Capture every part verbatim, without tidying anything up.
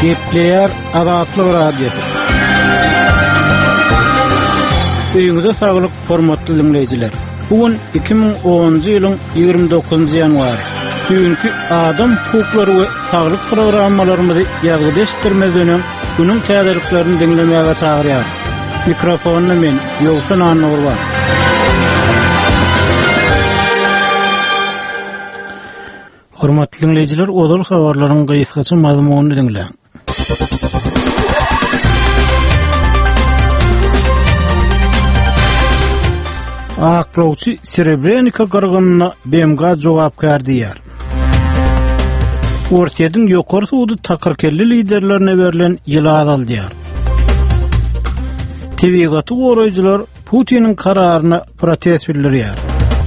Gepleyer Azatlyk Radiosu. Öýüňizde saglyk, hormatly dinleýijiler. Bugün iki bin onuncu ýylyň ýygrimi dokuzunçy ýanwary. Bugünkü adam hukuklary we saglyk programmalarymyzy ýagdaşdyrmadan günüň täzeliklerini dinlemäge çagyrýar. Mikrofonyny men Ýowşan Annurbar. Hormatly dinleýijiler, odal habarlaryň gysgaça mazmunyny dinleň. Aklovçy Srebrenica gargynyna B M G jogap berdiýär. Ortaýadyň ýokary suwdy takyrkelli liderlerine berilen ýyla aldýar. Tebigaty goraýjylar Putiniň kararyna protest bildirýär.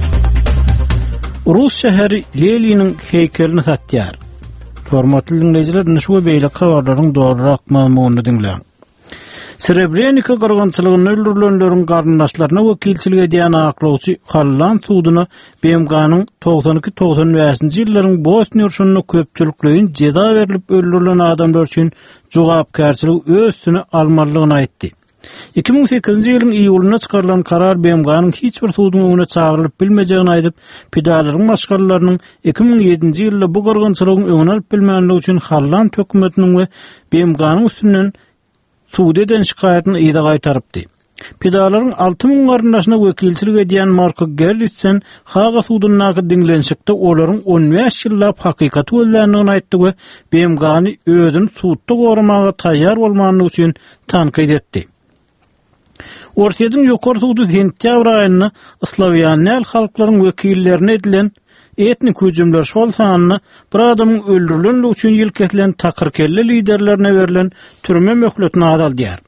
Rus şäheri Leniniň heykelini satýar. Hormatly dinleýijiler, şu beýle habarlaryň dogrurak mazmunyny dinleň. Srebrenica gargynçylygyny öldürilenleriň garyndaşlaryna wekilçilik edýän aklovçy Halland suwdyna B M G'nyň doksan iki doksan beşinji ýyllaryň Bosniýa urşunyny köpçülikleýin jeda berilip öldürilen adamlar üçin jogapkärçilik öz üstüne almalygyny aýtdy. iki bin sekizinji ýylyň iýulyna çykarylan karar B M G'nyň hiç bir suwdyň öňüne çagyrylyp bilmejegini aýdyp, pedalaryň başgalarlarynyň iki bin ýedinji ýylda bu gargynçylygyň öňüne alyp bilmänligi üçin Halland hökümetiniň we B M G'nyň üstünden suwdy eden şikaýatyny ýa-da gaýtarypdy. Pedalaryň alty ming garyndaşyna wekilçilik edýän Marko Gerlitsen Haga suwdynyňky dinlenşikde olaryň on beş ýyllap hakykaty gözländigini aýtdy we B M G'ny özüni suwdda goramaga taýýar bolmanlygy üçin tanqid etdi. Ortaýadyň ýokary suwdy sentýabr aýyny Slavyanel halklaryň wekillerine edilen etnik hüjümler şol sanyny bir adamyň öldürilenligi üçin ýylketilen takyrkelli liderlerine berilen türme möhletini azaldyar.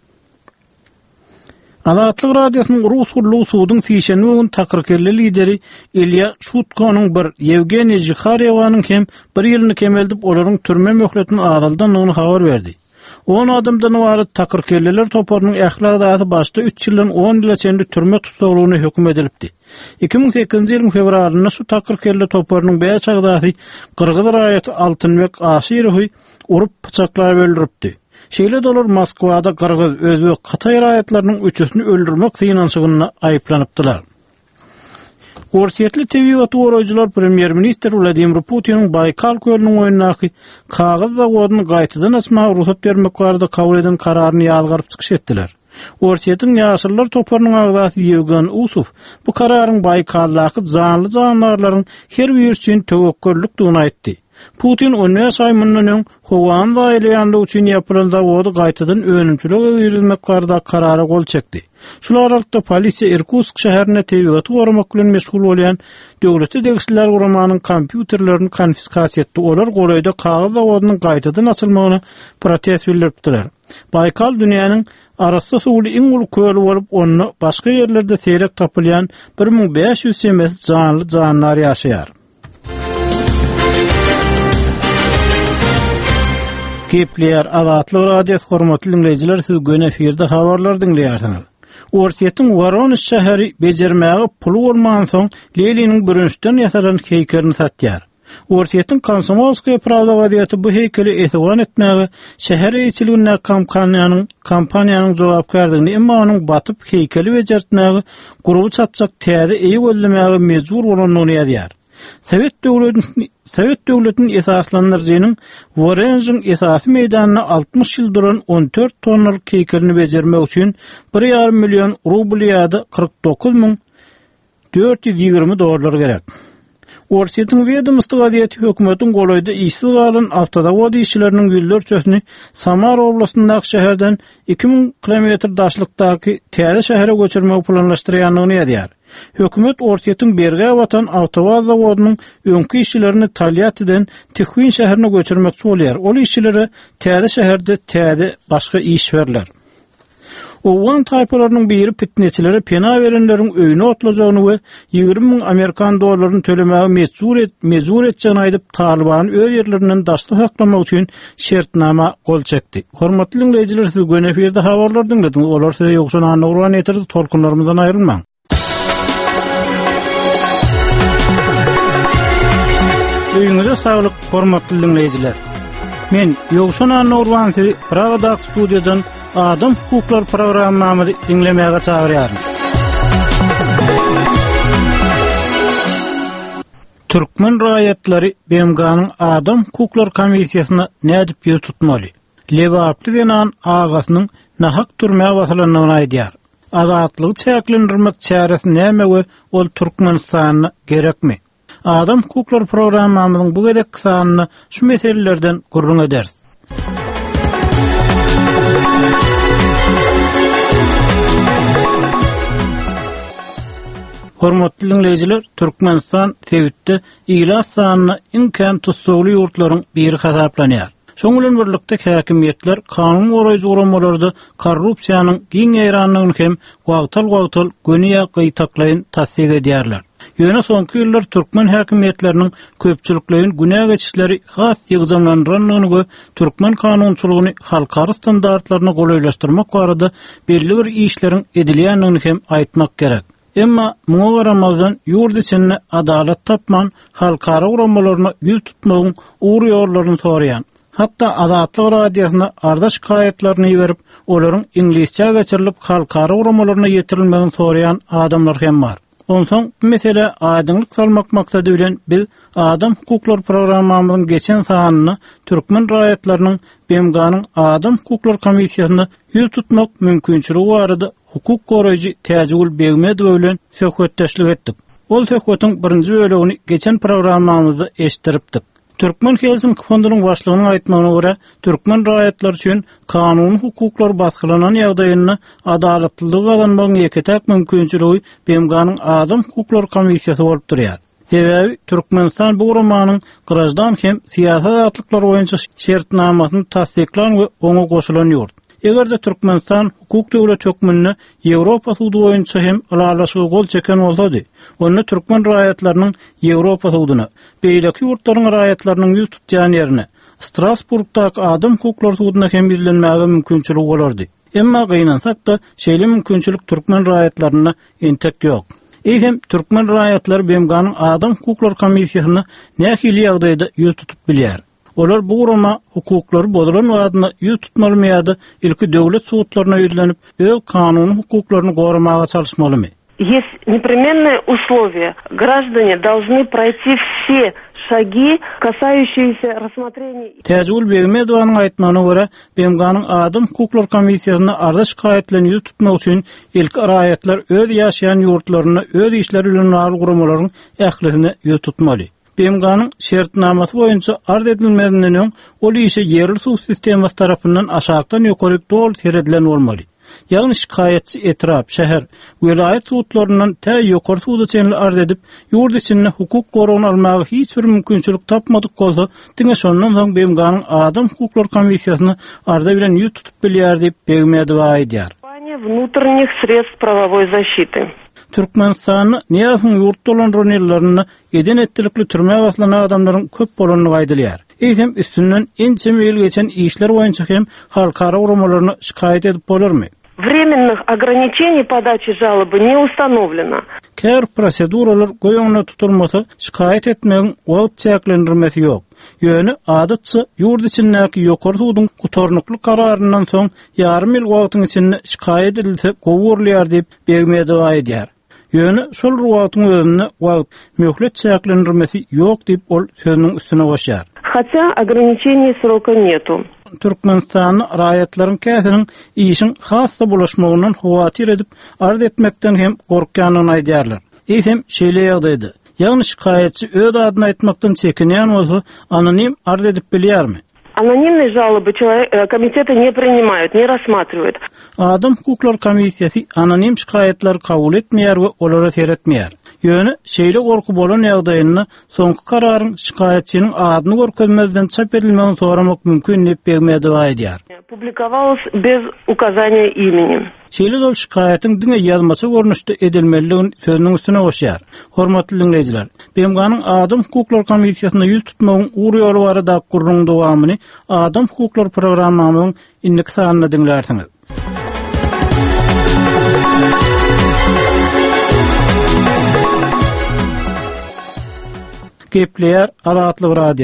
Azatlyk radiosynyň Rus hurlugy suwdyň sişenme gün takyrkelli lideri Ilya Şutkonyň bir Yevgeniy Zikharyewaň hem bir ýylyny kemeldip olaryň türme möhletini azaldanlygyny habar berdi. on adamdan ibaret takyrkelliler toparynyň ählak daty başda üç ýyldan on ýyla çenli türme tutsagyny hökm edilipdi. iki bin sekizinji ýylyň fevralyna şu takyrkelli toparynyň beş agdaty Kyrgyz raýaty Altynbek Aşyrowy urup pyçaklap öldüripdi. Şeýle dolar Moskwada Kyrgyz, Özbek, Hatay raýatlarynyň üçüsini öldürmek synanşygyna aýyplanypdylar. Ortaýatly tebigaty goraýjylar Premier Minister Vladimir Putiniň Baykal kölüniň oýundaky kagyz zawodyny gaýtadan açmagy ruhsat bermek barada kabul eden kararyny ýazgyryp çykyş etdiler. Ortaýadyň ýaşyrlar toparynyň agdaty Yevgen Usov bu kararyň Baykaldaky zanly jandarlaryň her biri üçin töwekküllikdigini aýtdy. Putin on beş ay mundan Howan daýylýanlygy üçin ýapylan zawody gaýtadan önümçilik ýermek barada karara gol çekdi. Şular aralykda polisiýa Irkutsk şäherine tebigaty goramak bilen meşgul bolýan döwleti degişler guramanyň kompýuterlerini konfiskasiýa etdi. Olar goraýda kagyz zawodynyň gaýtadan açylmagyny protest bildiripdiler. Baykal dünýäniň arasda suwly iň uly köl bolup, onu başga ýerlerde seyrek tapylýan bir ming beş ýüz semes janly janlar ýaşaýar. Gepleyer Azatlyk Radiosu hormatly dinleýijiler, siz göne efirde habarlar dinleýärsiňiz. Ortaýadyň Voronezh şäheri bejermäge puly bolmagan soň Leniniň bürünçden ýasalan heykelini satýar. Ortaýadyň Komsomolskaya Pravda gazetesi bu heykeli eýtiwan etmäge şäher eýçiligine kampaniýanyň kampaniýanyň jogapkärdigini, emma onuň batyp heykeli bejertmäge guruby çatjak täze eýi gözlemäge mejbur bolanlygyny ýazýar. Sovet döwletiniň Sovet döwletiniň esaslandyryjynyň Voronezhyň esasy meýdanyna altmış ýyl duran on dört tonnalyk heykelini bejermek üçin bir ýarym million rubl ýa-da kırk dokuz ming dört ýüz ýygrimi dollar gerek. Ortaýadyň Vedomstvo gazeti hökümetiň golaýda işsiz galan awtozawod işçileriniň ýüzlerçesini Samar oblastyndaky şäherden iki ming kilometr daşlykdaky täze şähere göçürmek planlaşdyrýanlygyny ýazýar. Hökümet Ortaýadyň Berge watan awtowaz zawodynyň öňkü işçilerini Talyatydan Tikhvin şäherine göçürmekçi bolýar. Ol işçilere täze şäherde täze başga iş berler. Owan taýpalarynyň biri pitneçilere pena berenleriň öýüne otlajagyny we ýygrimi ming Amerikan dollaryny tölemäge mejbur et, mejbur etjäni aýdyp Talibany öz ýerlerinden daşly saklamak üçin şertnama gol çekdi. Hormatly dinleýijiler, siz göne efirde habarlar dinlediňiz. Olar size Ýowşan Annurwan eterdi, tolkunlarymyzdan aýrylmaň. Öýüňizde saglyk, hormatly dinleýijiler. Men Ýogşan Nurwan sizi Pragada studiýadan Adam hukuklar programmamyzy dinlemäge çagyrýarym. Türkmen raýatlary B M G'nyň Adam hukuklar komissiýasyna nädip ýüz tutmaly? Lebaply denen agasynyň nahak türmäge basylanyny aýdýar. Azatlygy çäklendirmek çäresi näme we ol Türkmenistanyna gerekmi? Adam hukuklar programmamyzyň bu gedek kysanyny şu meselelerden gurrun ederiz. Hormatly dinleyijiler, Türkmenistan Tewitde ýyla sanyny imkan tutsuly ýurtlaryň biri hasaplanýar. Şoň bilen birlikde häkimiýetler kanun goraýjy uramalarda korrupsiýanyň giň ýaranlygyny hem wagtal-wagtal göniýa gytaklaýyn tasdik edýärler. Ýöne soňky ýyllar Türkmen häkimiýetleriniň köpçülikleýin günä geçişleri has ýygzamlandyranlygyny, Türkmen kanunçylygyny halkara standartlaryna golaýlaşdyrmak barada belli bir işleriň edilýänligini hem aýtmak gerek. Emma muňa garamazdan ýurt içinde adalet tapman, halkara uramalaryna ýüz tutmagyň uğur ýollaryny soraýan. Hatda Azatlyk radiosyna ardaş şikaýetlerini berip, olaryň ingilisçe geçirilip halkara uramalaryna ýetirilmegini soraýan adamlar hem bar. Onsoň bu mesele aýdynlyk salmak maksady bilen biz Adam hukuklar programmamyzyň geçen sanyny Türkmen raýatlarynyň B M G'nyň Adam hukuklar komissiýasyna ýüz tutmak mümkinçiligi barada hukuk goraýjy Täjegül Begmedow bilen söhbetdeşlik etdik. Ol söhbetiň birinji bölegini geçen programmamyzda eşitdiripdik. Türkmen Helsinki fondunyň başlygynyň aýtmagyna görä, Türkmen raýatlary üçin kanun hukuklar baskylanan ýagdaýyny adaletli gazanmagyň ýeketäk mümkinçiligi B M G'nyň Adam hukuklar komissiýasy bolup durýar. Sebebi Türkmenistan bu gurumanyň gyrajdan hem siýasat atlyklar boýunça şertnamasyny tasdiklan we oňa goşulan ýurt. Eger de Türkmenistan hukuk döwlet hökmüne Ýewropa sudy boýunça hem alalaşygy gol çeken bolsady, onu Türkmen raýatlarynyň Ýewropa sudyna, beýleki ýurtlaryň raýatlarynyň ýüz tutýan ýerine, Strasburgdaky Adam hukuklar sudyna hem bilinmäge mümkinçiligi bolardy. Emma gynansak da şeýle mümkinçilik Türkmen raýatlaryna entek ýok. Eýsem Türkmen raýatlary B M G'nyň Adam hukuklar komissiýasyna nähili ýagdaýda ýüz tutup bilýär. Olar bu guruma hukuklary bozulan wagtyna ýüz tutmalymy, ilki döwlet sudlaryna ýüzlenip, öz kanun hukuklaryny goramaga çalışmalymy? Есть непременное условие. Граждане должны пройти все шаги, касающиеся рассмотрения. Täjegül Begmedowyň aýtmagyna görä, B M G'nyň Adam hukuklar komissiýasyna arda şikaýetlerini ýüz tutmak üçin ilk raýatlar öz ýaşaýan ýurtlaryna öz işleri bilen nail guramalaryň ählisini ýüz tutmaly. B M G'nyň şertnamasy boýunça ard edilmedinden öň ol işe yerli suw sistemasi tarapyndan aşagdan ýokary dol teredilen bolmaly. Ýagny şikaýetçi etrap, şäher, welaýat sudlarynyň tä ýokary suwda çenli ard edip, ýurt içinde hukuk goragyny almagy hiç bir mümkinçilik tapmadyk bolsa, diňe şondan soň B M G'nyň Adam hukuklar komissiýasyny arda bilen ýüz tutup bilýär diýip Begmedow aýdýar. Внутренних средств правовой защиты. Türkmenistanyň niýasyň ýurt dolandyran ýerlerini eden ettirikli türme baslanan adamlaryň köp bolanyny aýdylýar. Eýsem üstünden ençe meýil geçen işler boýunça hem halkara uramalaryny şikaýet edip bolarmy? Временных ограничений подачи жалобы не установлено. Kär proseduralar goýuňda tutulmasa, şikaýet etmegiň wagt çäklendirmesi ýok. Ýöne adatça ýurt içindäki ýokary suwdyň gutornukly kararyndan soň ýarym ýyl wagtyň içinde şikaýet edilse gowurlýar diýip Begmedow aýdýar. Ýöne şol wagtyň özünde wagt möhlet çäklendirmesi ýok diýip ol sözüniň üstüne goşýar. Хотя ограничений срока нету. Türkmenistan raýatlaryň käsiniň işiň hassa bulaşmagynyň hawatyr edip ard etmekden hem gorkýanyny aýdýarlar. Eýsem şeýle ýagdaýda ýagny şikaýetçi öz adyny aýtmakdan çekinýän bolsa, anonim ard edip bilýärmi? Анонимные жалобы комитеты не принимают, не рассматривают. Adam hukuklar komissiýasy anonim şikaýetler kabul etmeýär we olara seretmeýär. Ýöne şeýle gorky bolan ýagdaýyny soňky kararyň şikaýetçiniň adyny görkezmezden çap edilmegini soramak mümkin diýip Begmedow aýdýar. Публиковалось без указания имени. Şeýle dol şikaýetin diňe ýazmaça görnüşde edilmeligini sözüniň üstüne goşýar. Hormatly dinleýijiler, B M G'nyň Adam hukuklar komissiýasyna ýüz tutmagyň uğur ýoly barada gurrun dowamyny Adam hukuklar programmamynyň inlik sanyna dinlersiňiz. Gepleýär Azatlyk radiosi.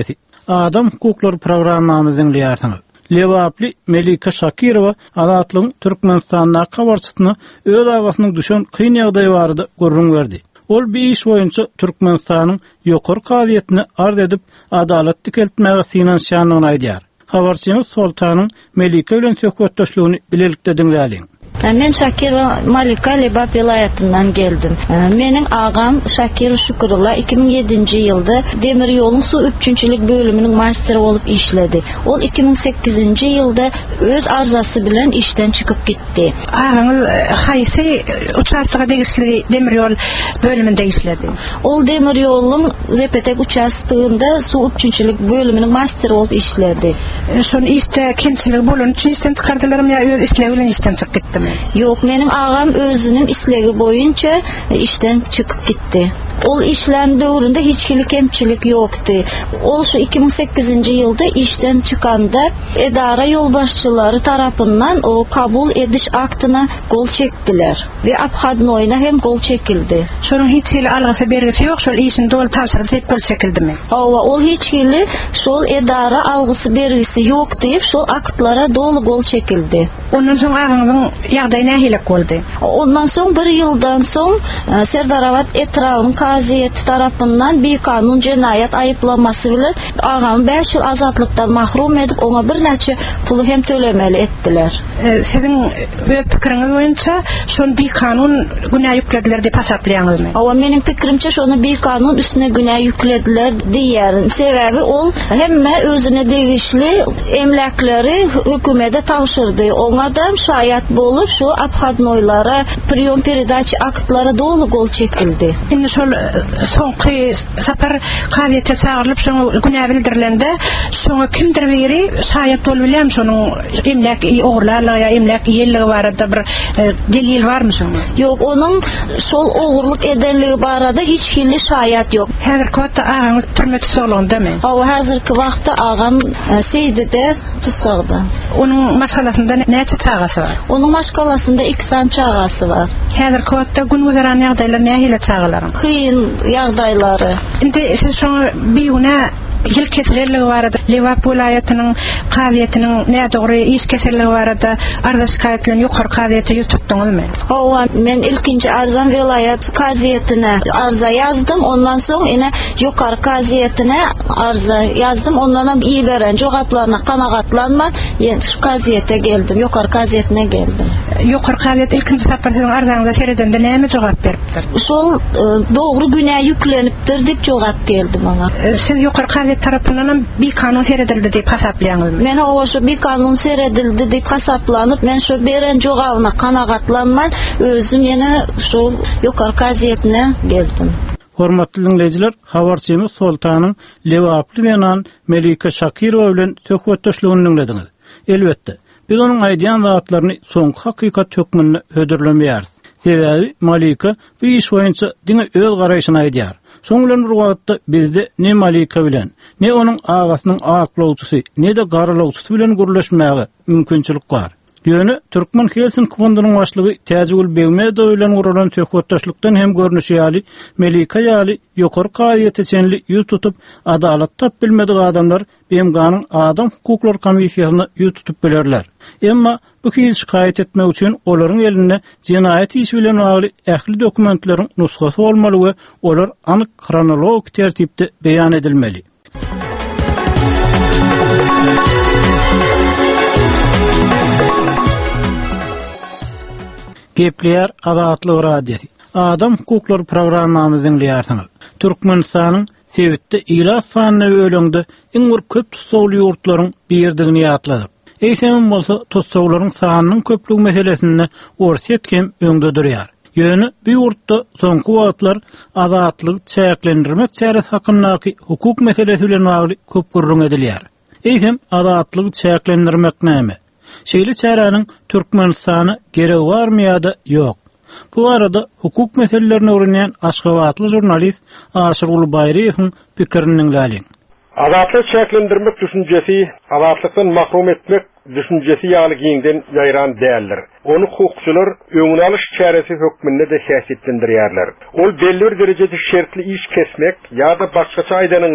Adam hukukları programmamyzy dinleýärsiňiz. Lewaply Melika Şakirova Azatlygyň Türkmenistanyna kabarçytyny öz agasynyň düşen kyn ýagdaý barada görüň berdi. Ol bir iş boýunça Türkmenistanyň ýokary kaziýetini arz edip adalat dikeltmäge finansiýanyny aýdýar. Habarçymyz Soltanyň Melika bilen söhbetdeşligini bilelikde dinläýäliň. Men Şakirova Malika Lebap vilayatından geldim. Menin ağam Şakir Şükürullah iki bin yedinci ýylda demir ýoluň su üçinçilik bölüminiň masteri bolup işledi. Ol iki bin sekizinci ýylda öz arzasy bilen işden çykyp gitdi. Ağamyz haýsy uçastyga degişli demir ýol bölüminde işledi. Ol demir ýoluň Repetek uçastygynda su üçinçilik bölüminiň masteri bolup işledi. Şonu işte kimçilik bolan üçin işden çykardylarmy ýa öz isleги bilen işden çykyp gitdimi? Yok, benim ağam özünün islegi boyunca işten çıkıp gitti. Ol işlem döwründe hiçkilik kemçilik yoktu. Ol şu iki bin sekizinci ýylda işten çıkanda edara yolbaşçıları tarapından o kabul ediş aktyna gol çekdiler ve apkhadnoyna hem gol çekildi. Şonun hiç hili algysy bergisi ýok, şol işin dol tapşyryp hep gol çekildimi? Hawa ol hiç hili şol edara algysy bergisi ýok diýip şol aktlara dolu gol çekildi. Ondan soň ağamyzyň ýagdaýy nähilek boldy? Ondan soň bir ýyldan soň Serdarawat etrawynyň kaziýeti tarapyndan bir kanun cinayet aýyplamasy bilen ağam beş ýyl azatlykdan mahrum edip ona bir näçe pulu hem tölemeli etdiler. E, sizin öz pikiriňiz boýunça şonu bir kanun günä ýüklediler diýip hasaplaýaňyzmy? Hawa meniň pikirimçe şonu bir kanun üstüne günä ýüklediler diýärin. Sebebi ol hemme özüne degişli emlakleri hökümete tapşyrdy. Oňa da şaýat bolup şu apkhadnoylara, priýom peredaç aktlara dolu gol çekildi. Indi şol soňky sapar kaziýete çağırılıp şoňa günä bildirilende şoňa kimdir biri şaýat bolup bilen şonuň emlak ogurlarlygy ýa emlak ýelligi barada bir e, delil barmy şoňa? Ýok, onuň şol ogurluk edenligi barada hiç hili şaýat ýok. Häzirki wagtda ağaňyz türme tutsaglandamy? Hawa häzirki wagtda ağam Seýdide tutsagda. Onuň maşgalasynda näçe çagasy bar? Onuň maşgalasynda iki san çagasy bar. Häzirki wagtda gün güzaran ýagdaýlar nähile çagalar? Kıyın ýagdaýlary. Indi siz şoňa biýüne ýyl keserligi barada Lewap vilayatynyň kaziýetiniň nädogry iş keserligi barada arza şikaýetlerini ýokary kaziýete ýetdirdiňizmi? Hawa men ilkinji Arzan vilayat kaziýetine arza yazdım, ondan soň ene ýokary kaziýetine arza yazdım, ondan hem iyi beren jogaplaryna kanagatlanman, ýa şu kaziýete geldim, ýokary kaziýetine geldim. Ýokary kaziýet ilkinji sapar siziň arzaňyza seredende näme jogap beripdir? Şol dogry günä ýüklenipdir diýip jogap geldim ona. Siz ýokary kaziýet tarapyndan bir kanun seredildi diýip hasaplaýaňyzmy? Men o şu bir kanun seredildi diýip hasaplanyp, men şu beren jogabyna kanagatlanman, özüm ýene şol ýokary kaziýetine geldim. Hormatly dinleýijiler, habarçymyz Soltanyň Lewaply bilen Melika Şakirova bilen söhbetdeşligini dinlediňiz. Elbetde, biz onuň aýdýan zatlaryny soňky hakykat hökmünde ödürlemeýäris. Sebebi Malika bu iş boýunça diňe öz garaýşyny aýdýar. Soňlan urgatda bizde ne Malika bilen, ne onuň agasynyň aklawçysy, ne de garalawçysy bilen gürleşmäge mümkinçilik bar. Ýöne Türkmen Helsin Fondunyň başlygy Täjegül Begmedow bilen guralan söhbetdeşlikden hem görnüşi ýaly Melika ýaly ýokary kaziýete çenli ýüz tutup adalat tap bilmedik adamlar Bemganyň Adam Hukuklar Komissiýasyna ýüz tutup bilerler. Emma bu hil şikaýet etmek üçin olaryň elinde jinayet işi bilen bagly ähli dokumentleriň nusgasy bolmaly we olar anyk kronologik tertipde beýan edilmeli. Gepleýär Azatlyk radiosi. Adam hukuklar programmamyzy dinleýärsiňiz. Türkmenistanyň Sewitde ila sanyny öýleňde iň bir köp tutsagly ýurtlaryň birdigini ýatladyk. Eýsem bolsa tutsaglaryň sanynyň köplügi meselesinde orsiýet hem öňde durýar. Ýöne bu ýurtda soňky wagtlar azatlygy çäklendirmek çäresi hakyndaky hukuk meselesi bilen bagly köp gurrun edilýär. Eýsem azatlygy çäklendirmek näme? Şeýle çäranyň Türkmenistany gerek barmy ýa-da ýok? Bu arada hukuk meselelerini öwrenýän Aşgabatly jurnalist Aşyr Ulbayryň pikirini dinläliň. Azatlyk çäklendirmek düşünjesi, azatlykdan mahrum etmek düşünjesi ýaly giňden ýaýran däldir. Onu hukukçylar öňüne alyş çäresi hökmünde de häsiýetlendirýärler. Ol belli bir derejede şertli iş kesmek ýa-da başgaça aýdanynda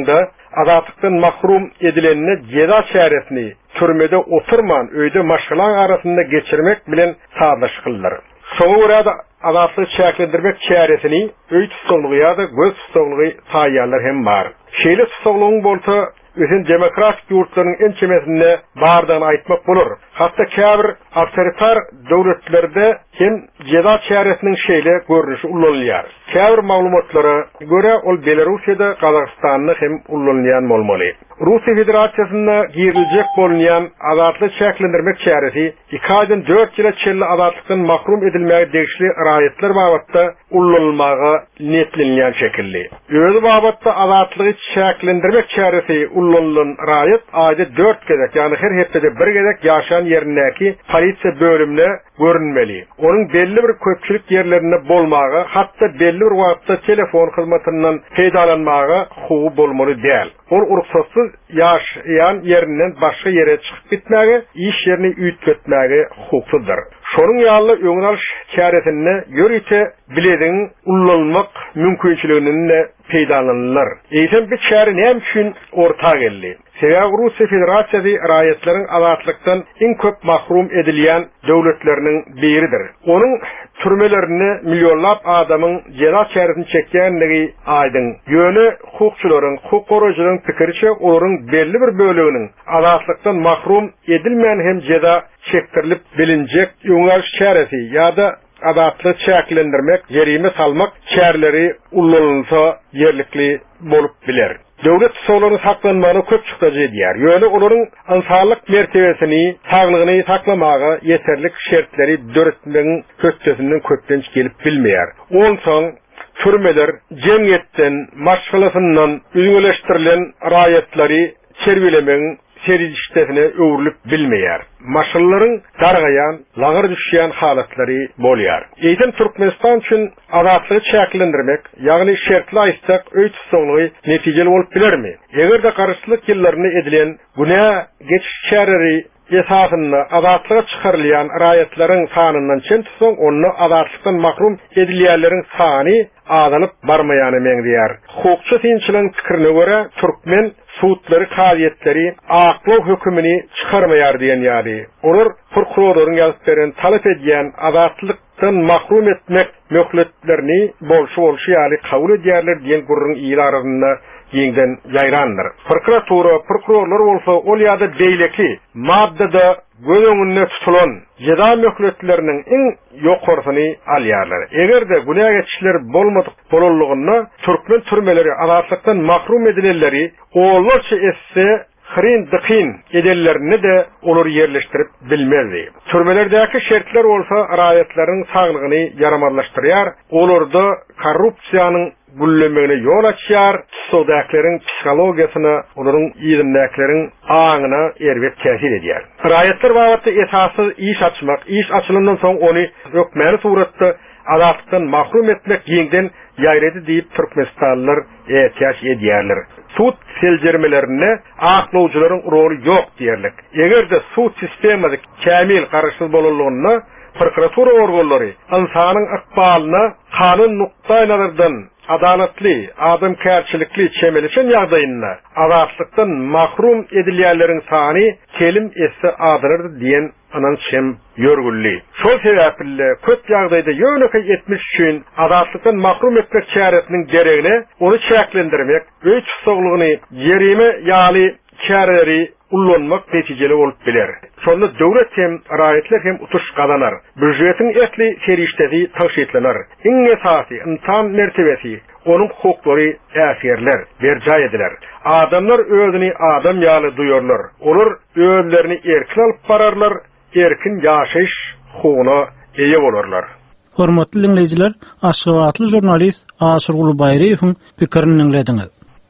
azatlıktan mahrum edilenine ceza çaresini türmede oturman öyde maşgalan arasında geçirmek bilen sağlaş kıllar. Soňa görä da azatlyk çäklendirmek çäresini öý tutulgy ýa-da göz tutulgy taýýarlar hem bar. Şeýle tutulgyň bolsa özün demokratik ýurtlaryň en çemesinde bardan aýtmak bolar. Hatda käbir awtoritar döwletlerde hem ceza çäresiniň şeýle görnüşi ullanýar. Käbir maglumatlara görä ol Belarusyada, Kazakstanda hem ullanýan bolmaly. Russiýa Federasiýasyna giriljek bolan azatlyk çäklendirmek çäresi iki aýdan dört ýyla çelli azatlykdan mahrum edilmäge degişli raýatlar babatda ullanylmagy netlenýän şekilli. Öňe babatda azatlygy çäklendirmek çäresi ullanılan raýat aýda dört gezek, ýani her hepde bir gezek ýaşaýan ýerindäki polisiýa bölümine görünmeli. Onun belli bir köpçülik ýerlerinde bolmagy, hatda belli bir wagtda telefon hyzmatyndan peýdalanmagy hukuky bolmaly däl. Ol uruksatsız ýaşaýan ýerinden başga ýere çykyp gitmäge, iş ýerini üýtgetmäge hukuklydyr. Şonuň ýaly öňüň alyş çäresini ýörüte bilediň ullanmak mümkinçiligini peýdalanýar. Eýsem bir çäre näme üçin orta geldi? Sebäbi Russiýa Federasiýasy raýatlaryň azatlykdan iň köp mahrum edilýän döwletleriniň biridir. Onuň türmelerini milyonlap adamyň ceza çäresini çekýänligi aýdyn. Ýöne hukukçylaryň, hukuk goraýjylaryň pikiriçe olaryň belli bir bölегiniň azatlykdan mahrum edilmän hem ceza çektirilip bilinjek öňüň çäresi ýa-da azatlyk çäklendirmek, jerime salmak çärleri ullanylsa ýerlikli bolup biler. Döwlet tutularyny saklanmagy köp çykdagy diýär. Ýöne olaryň insanlyk mertebesini, saglygyny saklamagy ýeterlik şertleri döretmeň köçesinden köpden gelip bilmeýär. Onsoň türmeler jemgyýetden, maşgalasyndan üzgünleşdirilen raýatlary çerbilemeň serişdesine öwrülip bilmeýär. Maşgallaryň dargaýan, lagyr düşýän halatlary bolýar. Eýsem Türkmenistan üçin azatlygy çäklendirmek, ýagny şertli aýtsak öý tutulgy netijeli bolup bilermi? Eger de garşylyk ýyllaryny edilen günä geçiş çäreleri esasında azatlyga çykarylýan raýatlaryň sanyndan çen tutsaň, onu azatlykdan mahrum edilýärleriň sany azanyp barmaýany meňdýär. Hukukçy synçylaryň pikirine görä türkmen suutlary, kaziýetleri aklaw hökümini çykarmaýar diýen ýaly. Olar prokurorlaryň ýazyp beren talap edýän azatlykdan mahrum etmek möhletlerini bolşy bolşy ýaly kabul edýärler diýen gurrun ýylarynda ýeňden ýaýrandyr. Prokuratura, prokurorlar bolsa ol ýa-da beýleki maddada göz öňünde tutulan ceza möhletleriniň iň ýokarsyny alýarlar. Egerde günä geçişler bolmadyk bolanlygyna türkmen türmeleri azatlykdan mahrum edilenleri olarça esse Hrin dıkin edellerini de olur yerleştirip bilmezdi. Türmelerdeki şertler olsa raýatlaryň saglygyny yaramadlaşdyrýar, olurda korrupsiýanyň güllemegine yol açýar, tutuldaklaryň psihologiýasyna, olaryň ýygyndaklaryn aňyna erbet täsir edýär. Raýatlar babatda esasy iş açmak, iş açylyndan soň ony hökmäni suratda azatlykdan mahrum etmek ýeňden ýaýredy diýip Türkmenistanlylar ätýäş edýärler. Sud seljermelerine aklawjylaryň roly ýok diýerlik. Egerde sud sistemady kämil garaşsyz bolanlygyna prokuratura organlary insanyň ykbalyna kanun nukdaý nazardan adalatly, adamkärçilikli çemeliçen ýagdaýynda azatlykdan mahrum edilýärleriň sany kelim esse adyrdy diýen anançem ýörgülli. Şol sebäple köp ýagdaýda ýöneke etmiş üçin azatlykdan mahrum etmek çäresiniň geregine onu çäklendirmek, öý tutulgyny jerime ýaly çäreleri ullanmak netijeli bolup biler. Şonda döwlet hem raýatlar hem utuş gazanar. Büjetiň etli serişdesi taşytlanar. Iň esasy insan mertebesi, onuň hukuklary äsirler, berjay ediler. Adamlar özüni adam ýaly duýarlar. Olar özlerini erkin alyp bararlar, erkin ýaşaýyş hukugyna eýe bolarlar. Hormatly dinleýijiler, Aşgabatly jurnalist Aşyr Gulubaýryowyň pikirini dinlediňiz.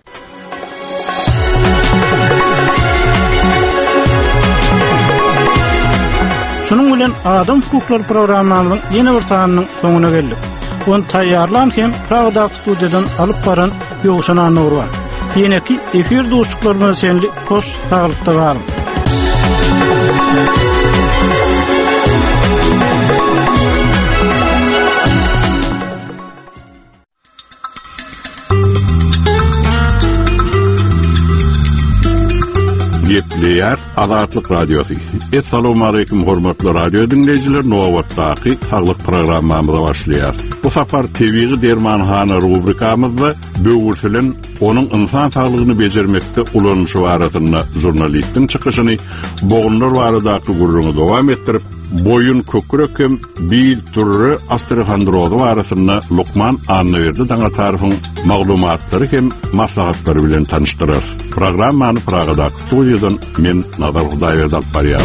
Şunun bilen Adam Hukuklary programmasynyň ýene bir sanynyň soňuna geldik. Onu taýýarlanken Pragada studiýadan alyp baran Ýogşan Anur bar. Ýene-ki efir dostluklaryna senli hoş taglykda barym. Gepleyer Azatlyk Radiosu. Assalamu alaykum hormatly radio dinleyijiler, Nowatdaki sağlyk programmamyza başlaýar. Bu safar T V'gi dermanhana rubrikamyzda böwürsilen onun insan sağlygyny bejermekde ulanışı baratyna jurnalistin çykyşyny bogunlar baradaky gurruny dowam etdirip, boyun kökürek hem bil türü Astrahandrozy baratyna Lukman Annaberdi daňa tarafyň maglumatlary hem maslahatlary bilen tanışdyrar. Programmany Pragadak studiýadan men Nazar Hudaýberdi alyp barýar.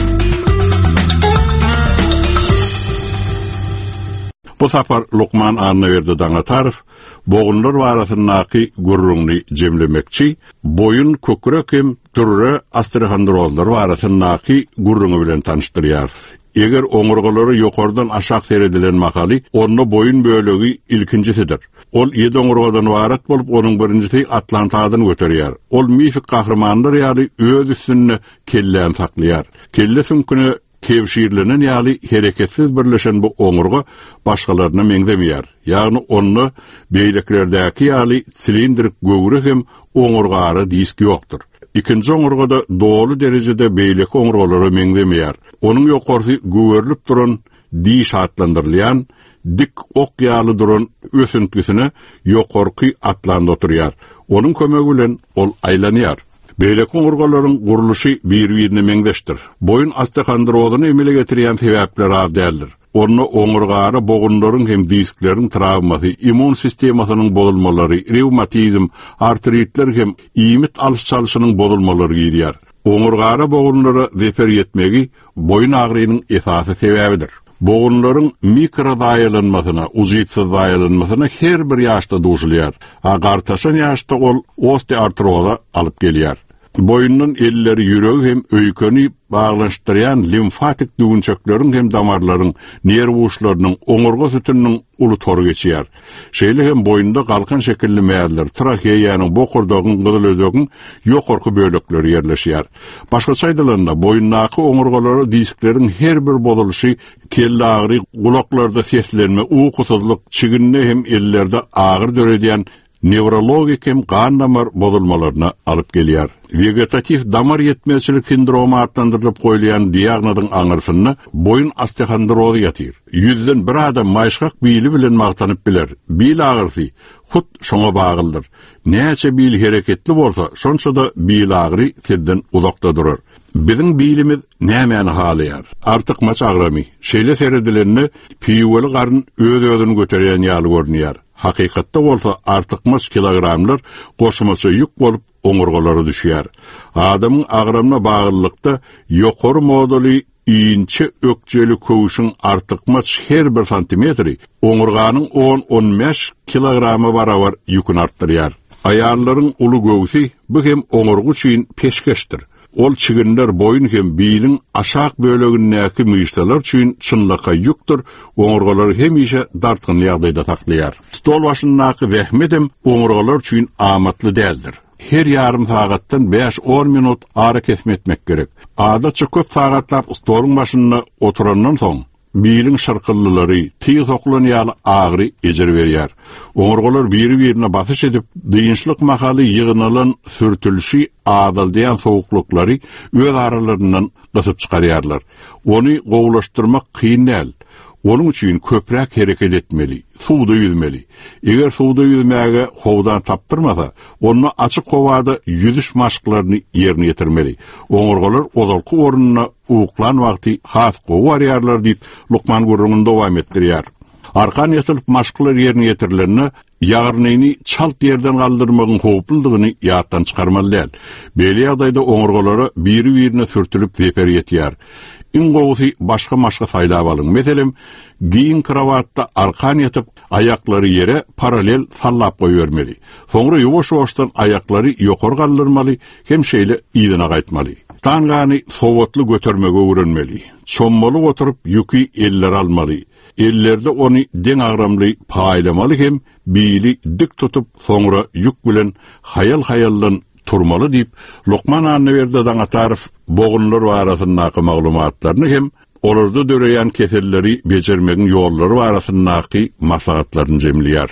Bu safar Lukman Annaberdi daňa taraf bogunlar baratynaky gurruny jemlemekçi, boyun kökürek hem türü Astrahandrozy baratynaky gurruny bilen tanışdyrýar. Eger oňurgalary ýokardan aşak seredilen makaly, onu boyun bölegi ilkincisidir. Ol ýedi oňurgadan barat bolup, onuň birincisi Atlantadan göterýär. Ol mifik gahrmanlar ýaly öz üstüne kellen saklaýar. Kelle sünküne kevşirlenen ýaly hereketsiz birleşen bu oňurga başgalaryna meňdemeýär. Ýagny onu beýleklerdäki ýaly silindrik göwrek hem oňurgary disk ýokdur. İkinci oňurgada dolu derejede beýlek oňurgalary meňdemeýär. Onun ýokarsy göwerilip duran diş atlandyrylýan, dik ok ýaly duran ösüntüsine ýokarky atlandy oturýar. Onun kömegi bilen ol aýlanýar. Beýlek oňurgalaryň guruluşy bir-birine meňdeşdir. Boyun Astrahandrozyny emele getirýän sebäpler az däldir. Onu oňurgary bogunlaryň hem diskleriň travmasy, immun sistemasynyň bozulmalary, reumatizm, artritler hem iýmit alyş çalyşynyň bozulmalary girýär. Oňurgary bogunlary zeper ýetmegi boyun agrynyň esasy sebäbidir. Bogunlaryň mikro daýalanmasyna, uzypsyz daýalanmasyna her bir ýaşda duşulýar. Agartaşan ýaşda ol osteoartroza alyp gelýär. Boyunun elleri, ýüregi hem öýkeni baglanşdyrýan limfatik düwünçekleriň hem damarlaryň, nerw uçlarynyň, oňurga sütüniniň uly tory geçýär. Şeýle hem boyunda galkyn şekilli mäýerler, trakeýanyň, bokurdagyň, gyzyl özeginiň ýokarky bölekleri ýerleşýär. Başgaça aýdylanda, boyunnaky oňurgalary diskleriň her bir bozuluşy, kelle agry, gulaklarda seslenme, uýkusuzlyk, çiginne hem ellerde agyr döredýän neurologik hem gan damar bozulmalaryna alyp gelýär. Vegetatif damar yetmezçilik sindromu adlandyrılıp koyulýan diagnozyň aňyrsyny boyun Astrahandrozy ýatyr. Yüzden bir adam maýşgak bili bilen magtanyp biler. Bil agyrsy hut şoňa bagyldyr. Näçe bil hereketli bolsa, şonça da bil agry sizden uzakda durar. Biziň bilimiz nämäni halaýar? Artyk maç agramy. Şeýle seredilenni piýweli garyn öz-özüni göterýän ýaly görnýär. Hakykatda bolsa artykmaz kilogramlar goşmasy ýük bolup oňurgalary düşýär. Adamyň agramyna bagylykda ýokary moduly iňçe ökjeli köwüşiň artykmaz her bir santimetri oňurganyň on on beş kilogramy barabar ýükini artdyrýar. Aýallaryň uly göwüsi bu hem oňurgu üçin peşkeşdir. Ol çiginler boyun hem bilin aşak bölegindäki myşdalar üçin çynlaka ýükdir, oňurgalary hemişe dartgyn ýagdaýda saklaýar. Stol başyndaky wehmedem oňurgalar üçin amatly däldir. Her yarım sagatdan beş on minut ara kesmetmek gerek. Adatça köp sagatlap stoluň başynda oturandan soň bilin şarkıllylary, tiýiz oklan ýaly agry ejer berýär. Oňurgalar biri-birine basyş edip, dyňçlyk makaly ýygynalan sürtülşi adaldýan sowuklukları öz aralaryndan gysyp çykarýarlar. Ony gowlaşdyrmak kyn däl. Onun üçin köprek hereket etmeli, suwda yüzmeli. Eger suwda yüzmäge howdan tapdyrmasa, onu açyk howada yüzüş maşklaryny ýerine ýetirmeli. Oňurgalar ozalky ornuna uwuklan wagty has gowy arýarlar diýip Lukman gurrunyn dowam etdirýär. Arkan ýatylyp maşklar ýerine ýetirilende ýagrnyny çalt ýerden galdyrmagyň howplulygyny ýatdan çykarmaly däl. Beli ýagdaýda oňurgalary biri-birine sürtülip zeper ýetýär. İň gowusy başga maşga saýlap alyň. Meselem, giyin kravatda arkan yatıp ayaklary ýere paralel sallap goýbermeli. Soňra ýuwaş-ýuwaşdan ayaklary ýokary galdyrmaly, hem şeýle ýygyna gaýtmaly. Tangany sowatly götermege öwrenmeli. Çommaly oturup ýüki eller almaly. Ellerde onu deň agramly paýlamaly hem bili dik tutup soňra ýük bilen hayal-hayallan turmalı diýip Lukman Annaberdi daňa tarif bogunlar barasyndaky maglumatlaryny hem olarda döreýän keselleri bejermegiň ýollary barasyndaky maslahatlaryny jemleýär.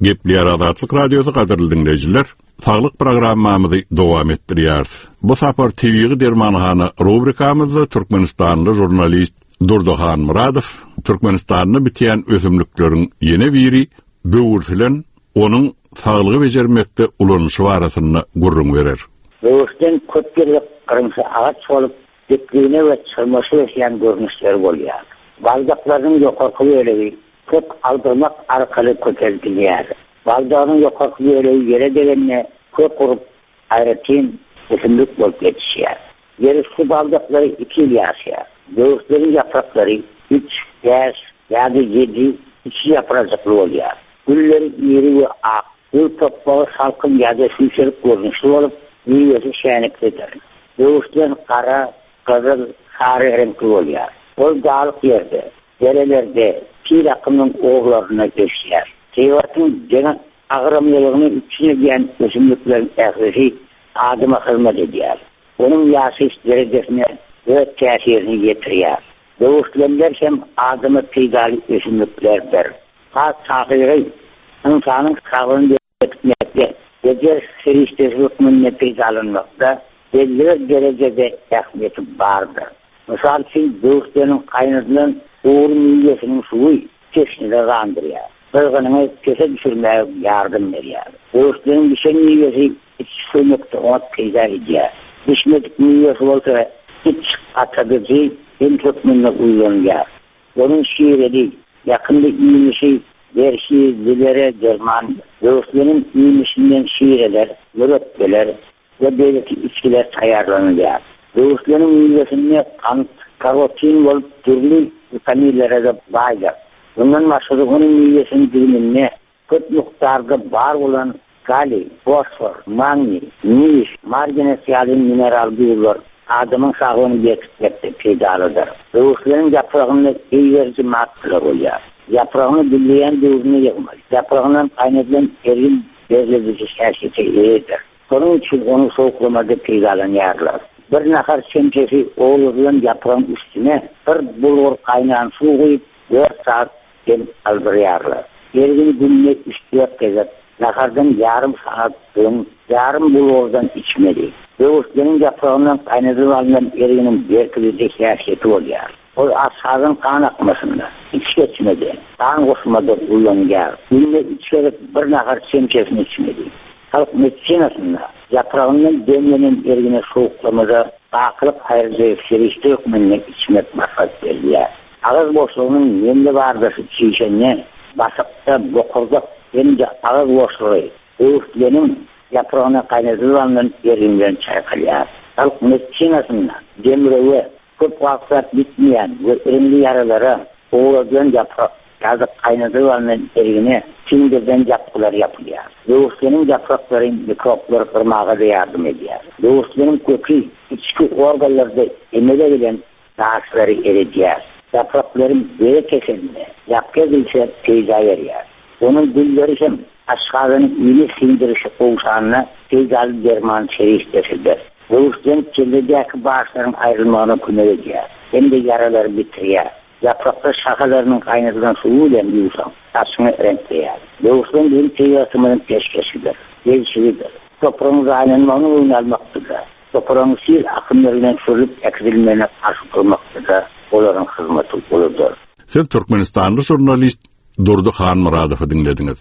Gepleýär Azatlyk radiosu gaderly dinleýijiler, saglyk programmamyzy dowam etdirýär. Bu sapar T V dermanhana rubrikamyzda Türkmenistanly jurnalist Durdohan Muradov Türkmenistanyny bitýän ösümlikleriň ýene biri böwürtilen onuň saglygy bejermekde ulanýşy barasyna gurrun berer. Böwürten köpkirlik kırmızı ağaç bolup dikliğine ve çırması yaşayan görünüşler bolýar. Baldaklaryň ýokarky ýöreği köp aldırmak arkaly köterilýär. Baldagyň ýokarky ýöreği ýere degende köp gurup aýratyn ösümlik bolup ýetişýär. Gerisi baldaklary iki ýyl ýaşaýar. Böwürtlerin yapraklary üç, beş, ýa-da yedi, iki yaprakly bolýar. Gülleri iri we ak, gül topbagy salkyn ýa-da süýçelik görünüşli bolup, ýüzü şäniklidir. Böwürtler kara, gyzyl, sary renkli bolýar. Ol dalyk ýerde, derelerde pir akymyň oglaryna geçýär. Teýwatyň jana agramylygyny içine giren ösümlikleriň ähli adyma hyzmat edýär. Onuň ýaşaýyş derejesine ve täsirini ýetirýär. Böwürtler hem adymy peýdaly ösümliklerdir. Has tahyry insanyň sağlygyny ýetmekde, gejer serişdeslikmine peýdalanmakda belli derejede ähmiýeti bardyr. Mysal üçin böwürtlerin gaýnadylan uğur miýesiniň suwy çeşnide gandyrýar. Bölgeniňe kese düşürmäge ýardym berýär. Böwürtlerin düşen miýesi iç suýmykda ot peýda edýär. Düşmedik miýesi bolsa iç atadyjy hem tökmenle uýlanýar. Onuň şiirleri ýakynda iýmişi berşi dilere derman, böwürtlerin iýmişinden şiirler, ýöretler we belki içkiler taýýarlanýar. Böwürtlerin miýesinde kant, karotin bolup türli vitaminlere de baýdyr. Bundan maksady onuň miýesiniň dilimine köp miktarda bar bolan kali, fosfor, magni, mis, margine ýaly mineral duygular adamyň saglygyny ýetmekde peýdalydyr. Böwürtlerin yapragynda eýerji maddeler bolýar. Yapragyny bilýän döwrüne ýygmaz. Yapragynyň gaýnadylan erin bezledici şäherçe ýetir. Onuň üçin onu soğuklamada peýdalanýarlar. Bir nahar çemçesi oğlulan yaprağın üstüne bir bulgur kaynayan su koyup dört saat dem aldırıyarlar. Yergini gününe üç dört kezet nahardan yarım saat dön, yarım bulgurdan içmeli. Böwürtlerin yaprağından kaynadılarından yerginin berkilide şäherçeti bolýar. O ashabın kan akmasında, iç geçmedi, kan koşmada ulanýar. Gününe üç kezet bir nahar çemçesini içmeli. Halk medisinasında yaprağının demlenen ergine soğuklamada akılıp hayırlı serişte hükmünle içmek maksat verdiler. Ağız boşluğunun yemli vardışı çiğşenine basıpta bokurda hem de ağız boşluğu öğütlerin yaprağına kaynatılanların erginden çaykalyar. Halk medisinasında demrevi köp vaksat bitmeyen ve erimli yaralara oğuladan yaprak yazıp kaynatılanların ergine sindirden yapılar yapılıyor. Böwürtlerin yaprakları mikropları kırmağa da yardım edýär. Böwürtlerin kökü içki organlarda emele bilen dağışları eredýär. Yaprakların böyle kesenine yapka bilse peýda berýär. Onun gülleri hem aşgarynyň ýyly sindirişi owşanyna peýdaly derman şerişdesidir. Böwürtlerin çeledäki başlaryň aýrylmagyna kömek edýär. Hem de yaralary bitirýär. Yapraklar şakalarının kaynatılan suyu ile büyüsem, taşını renkleyer. Böwürtlerin bir teýasymynyň peşkeşidir, gelişidir. Toprağın aýlanmagyny oýnalmakdyr. Toprağın sil akymlarynyň çözüp eksilmegine karşı durmakdyr. Olaryň hyzmaty boludur. Siz Türkmenistanly jurnalist Durdohan Muradowy dinlediňiz.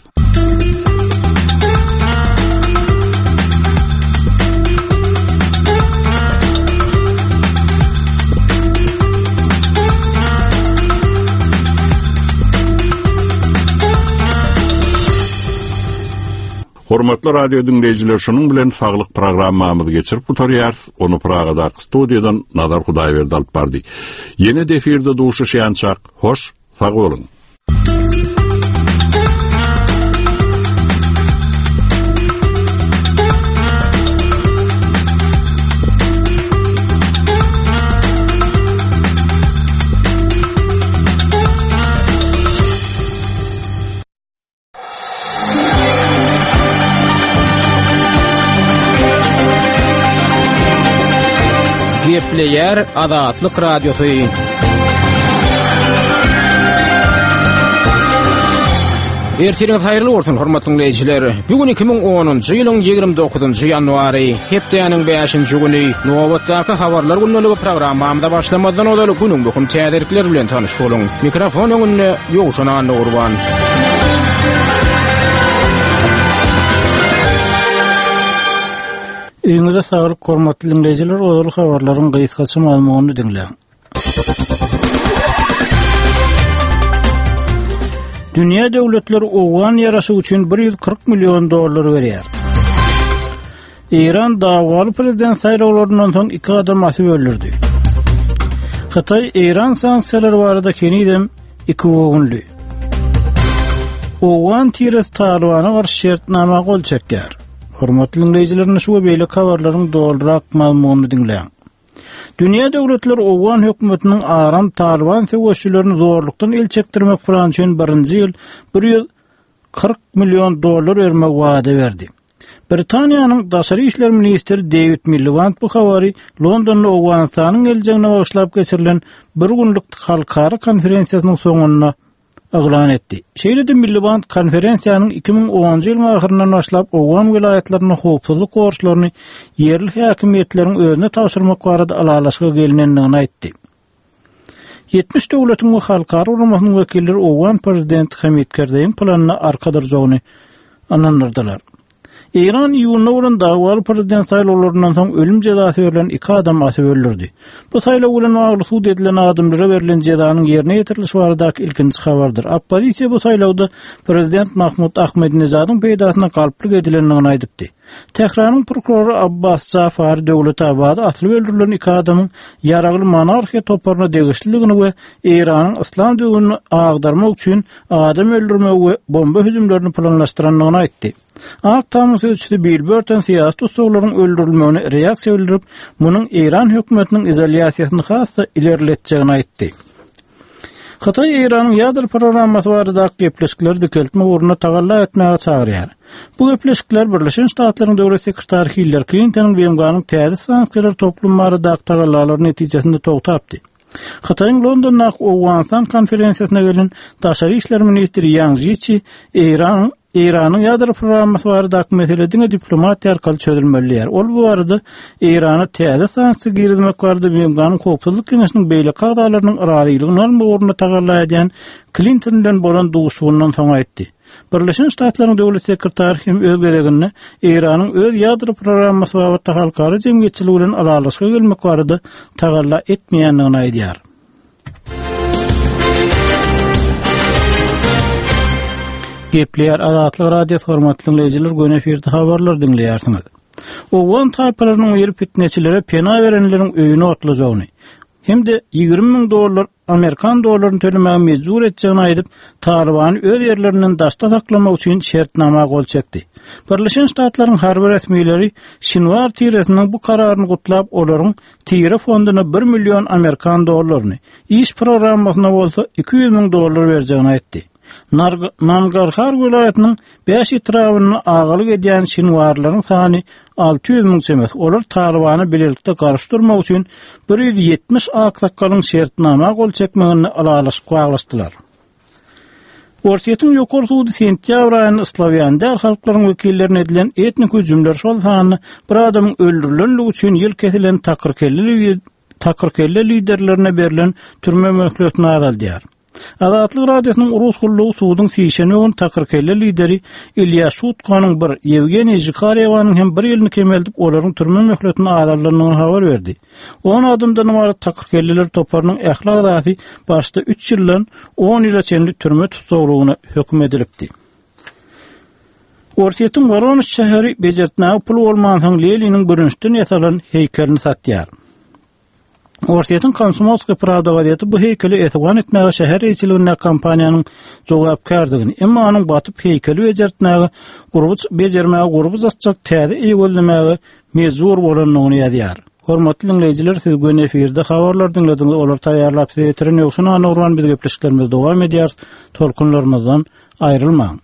Hormatly radio dinleýijiler, şonuň bilen saglyk programmamyzy geçirip gutarýar. Onu Pragada studiýadan Nazar Hudaýberdi alyp bardy. Ýene de efirde duşuşýançak. Hoş, sag bolun. Gepleýär Azatlyk radiosu. Ertiriňiz haýyrly bolsun hormatly dinleýijiler. Bugün iki ming onunçy ýylyň ýygrimi dokuzunçy ýanwary, hepdeýanyň beşinçi güni Nowatdaky habarlar günlügi programmamda başlamadan odaly günüň bugün täderikler bilen tanyş boluň. Mikrofon öňünde Ýogşan Anna Urban. Eňiňizde saglyk hormatly dinleýijiler, odaly habarlaryň gysgaça maglumatyny dinleýän. Dünya döwletleri Owgan ýarasy üçin bir ýüz kırk milyon dollar berýär. İran dagwaly prezident saýlawlaryndan soň iki adam asyp öldürdi. Hytaý İran sanksiýalary barada kenidem iki wagynly. Owgan tiret Talibana garşy şertnama gol çekýär. Hormatly dinleýijiler, şu beýle habarlaryň doldurak maglumatyny dinleýän. Dünya döwletleri Owgan hökümetiniň aram Taliban söwüşçülerini zorlukdan el çekdirmek bilen üçin birinji ýyl bir ýüz kırk milyon dollar bermek wada berdi. Britaniýanyň daşary işler ministri David Miliband bu habary Londonda Owganistanyň eljegine başlap geçirilen bir günlük halkara konferensiýasynyň soňuna aglan etdi. Şeýle de Miliband konferensiýanyň iki ming onunçy ýylyň ahyryndan başlap Owgan vilayetlerine howpsuzlyk gorçlaryny yerli häkimetleriň özüne tapşyrmak barada alalaşga gelinendigini aýtdy. yetmiş döwletiň we halkara uramasynyň wekilleri Owgan prezidenti Hamid Karzaiň planyna arka durjagyny anandyrdylar. İran ýylyň dagwaly prezident saýlawlaryndan soň ölüm jezasy verilen iki adam asyp öldürdi. Bu saýlaw bilen aglyk edilen adamlara verilen jezanyň ýerine ýetirilişi baradaky ilkinji habardyr. Oppozisiýa bu saýlawda prezident Mahmud Ahmedinejadyň peýdasyna galplyk edilendigini aýdypdy. Tehranyň prokuroru Abbas Jafari Döwletabady asyp öldürilen iki adamyň ýaragly monarhiýa toparuna degişliligini we İranyň islam döwrüni agdarmak üçin adam öldürmek we bomba hüjümlerini planlaşdyranlygyny aýtdy. Aktam sözçüsü Bill Burton siyasi tutsakların öldürülmegine reaksiýa bildirip, munyň İran hökümetiniň izolasiýasyny hassa ilerletjegini aýtdy. Hytaý İranyň ýadyr programmasy barada gepleşikler dikeltme uğruna tagalla etmäge çagyrýar. Bu gepleşikler Birleşen Ştatlaryň döwlet sekretary Hillary Clinton'yň beýimganyň täze sanksiýalar toplum barada tagallalar netijesinde togtapdy. Hytaýyň Londondaky Owganistan konferensiýasyna gelen daşary işler ministri Yang Jiechi İran İran'ın ýadyr programmasy baradaky meselediňe diplomatiýa arkaly çözülmelidir. Ol bu arada İran'a täze sanksiýa girmek barada beýimganyň howpsuzlyk keňeşiniň beýle kagdalarynyň iradylygyny uğruna tagallaýan Clinton bilen bolan duguşundan soň aýtdy. Birleşen Ştatlaryň döwlet sekretary hem öz gelegini İran'yň öz ýadyr programmasy babatda halkara jemgyýetçiligi bilen aralaşyga gelmek barada tagalla etmeýändigini aýdýar. Gepleýär Azatlyk radio hormatly dinleýijiler, göne efirde habarlar dinleýärsiňiz. Owgan taýpalarynyň ýeri fitneçilere pena berenleriň öýüne otlajagyny hem de ýygrimi ming dollar Amerikan dollaryny tölemäge mejbur etjegini aýdyp, Talibany öz ýerlerinden daşda saklamak üçin şertnama gol çekdi. Birleşen Ştatlaryň harby resmiýetleri Şinwar tiresiniň bu kararyny gutlap, olaryň tire fonduna bir milyon Amerikan dollaryny, iş programmasyna bolsa iki yüz ming dollar berjegini aýtdy. Nangarhar vilayetinin beş itravyny agalyk edýän şinwarlaryň sany altı yüz ming çemes. Olar Talibany bilelikde garşdyrmak üçin bir yüz ýetmiş aksakalyň şertnama gol çekmegini alalaşyk baglaşdylar. Orsiýetiň ýokary sudy sentýabr aýynyň Sloveniýa halklaryň wekillerine edilen etnik hüjümler şol sany bir adamyň öldürilenligi üçin ýyl kesilen takyrkelle takyrkelle liderlerine berilen türme möhletini azaldýar. Azatlyk radiosynyň Rus gullugy suwdyň sişeniň takyrkelle lideri Ilya Şutkanyň bir Yevgeniy Zhikaryewanyň hem bir ýylny kemeldip olaryň türme möhletini azaldyrlygyny habar berdi. on adamdan ibaret takyrkelleler toparynyň ählak zati başda üç ýyldan on ýyla çenli türme tutsaglygyna hökm edilipdi. Orsiýetiň Voronezh şäheri bejertmäge pul bolmagyň Leniniň bürünçden ýasalan heykelini satýar. Orsiýetiň Komsomolskaya Pravda gazetesi bu heykeli etwan etmäge şäher eýçiligine kampaniýanyň jogapkardygyny, emma anyň batyp heykeli bejertmäge gurup bejermäge gurup zatjak täze eýgöllemäge mejbur bolanlygyny ýazýar. Hormatly dinleýijiler, siz göne efirde habarlar dinlediňiz, olar taýýarlap ýetiren ýokşuna anagran bir gepleşiklerimiz dowam edýär. Tolkunlarymyzdan aýrylmaň.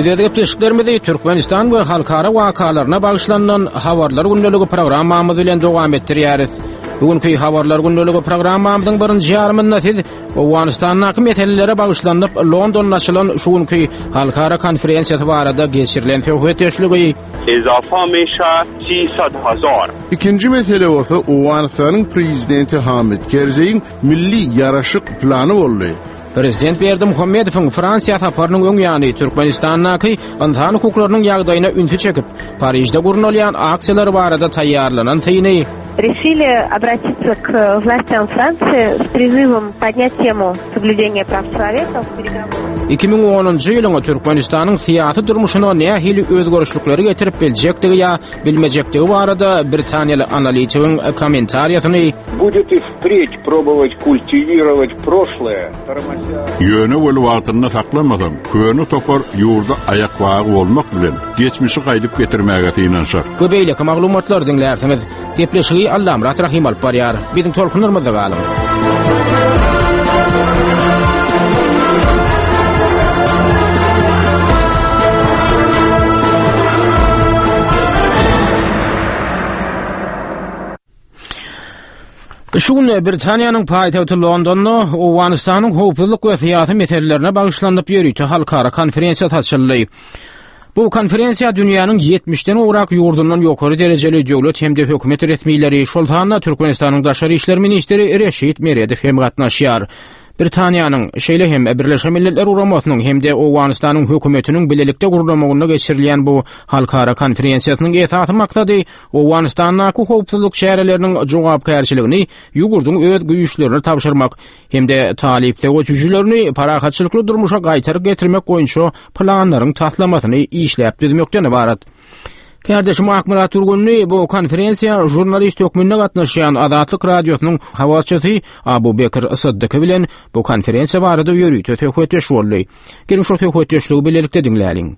Stüdiyada gepleşiklerimizi Türkmenistan we halkara wakalarına bagışlanan Habarlar gündəligi programmamyz bilen dowam etdirýäris. Bugünkü Habarlar gündəligi programmamyzyň birinji ýarymynda siz Owganistanyň meselelere bagışlanyp Londonda açylan şuňky halkara konferensiýasy barada geçirilen söhbetleşigi izafa meşa siyset hazar. İkinci mesele bolsa Owganistanyň prezidenti Hamid Karzaiň milli yaraşyk plany boldy. Prezident Berdi Muhammedowyň Fransiýa saparynyň öňýany Türkmenistanyň insan hukuklarynyň ýagdaýyna ünti çekip Parijde gurnalýan aksiýalar barada taýýarlanan täýini решили обратиться к властям Франции с призывом поднять тему соблюдения прав человека в переговорах. iki ming onuncu ýylyň Türkmenistanyň syýasy durmuşyna nähili özgörüşlikleri getirip biljekdigi ýa bilmejekdigi barada Britaniýaly analitikň kommentariýasyny Будет и впредь пробовать культивировать прошлое, тормозя. Ýöne bolup wagtyny saklamadan, köni topar ýurda ayak bagy bolmak bilen geçmişi gaýdyp getirmäge ýynanşar. Köbeýleki maglumatlar dinlärsiňiz. Gepleşigi Allam Murat Rahim alyp barýar. Biziň tolkunlarymyzda galyň. Şuň Britaniýanyň paýtagty Londonda Owganistanyň howpsuzlyk we syýasy meselelerine bagışlanyp ýörüýti halkara konferensiýa taşyldy. Bu konferensiýa dünýäniň ýetmişden owrak ýurdundan ýokary derejeli döwlet hemde hökümet resmiýetleri, şoltanda Türkmenistanyň daşary işler ministri Reşit Meredow hem gatnaşýar. Britaniýanyň şeýle hem Birleşen Milletler Uramasynyň hemde Owganistanyň hökümetiniň bilelikde gurulmagyna geçirilýän bu halkara konferensiýasynyň esasy maksady Owganistanyň howpsuzlyk şäherleriniň jogapkärçiligini ýugurdyň öz güýçlerini tapşyrmak hemde talipde göçüjülerini parahatçylykly durmuşa gaýtaryp getirmek boýunça planlaryň taslamasyny işläp düzmekden ibarat. Kardeşim Akmarat Turgunny bu konferensiýa jurnalist hökmünde gatnaşýan Azatlyk radiosynyň habarçysy Abu Bekir Sıddyky bilen bu konferensiýa barada ýörüýti töhfetleş boldy. Gelin şu töhfetleşligi bilelikde dinläliň.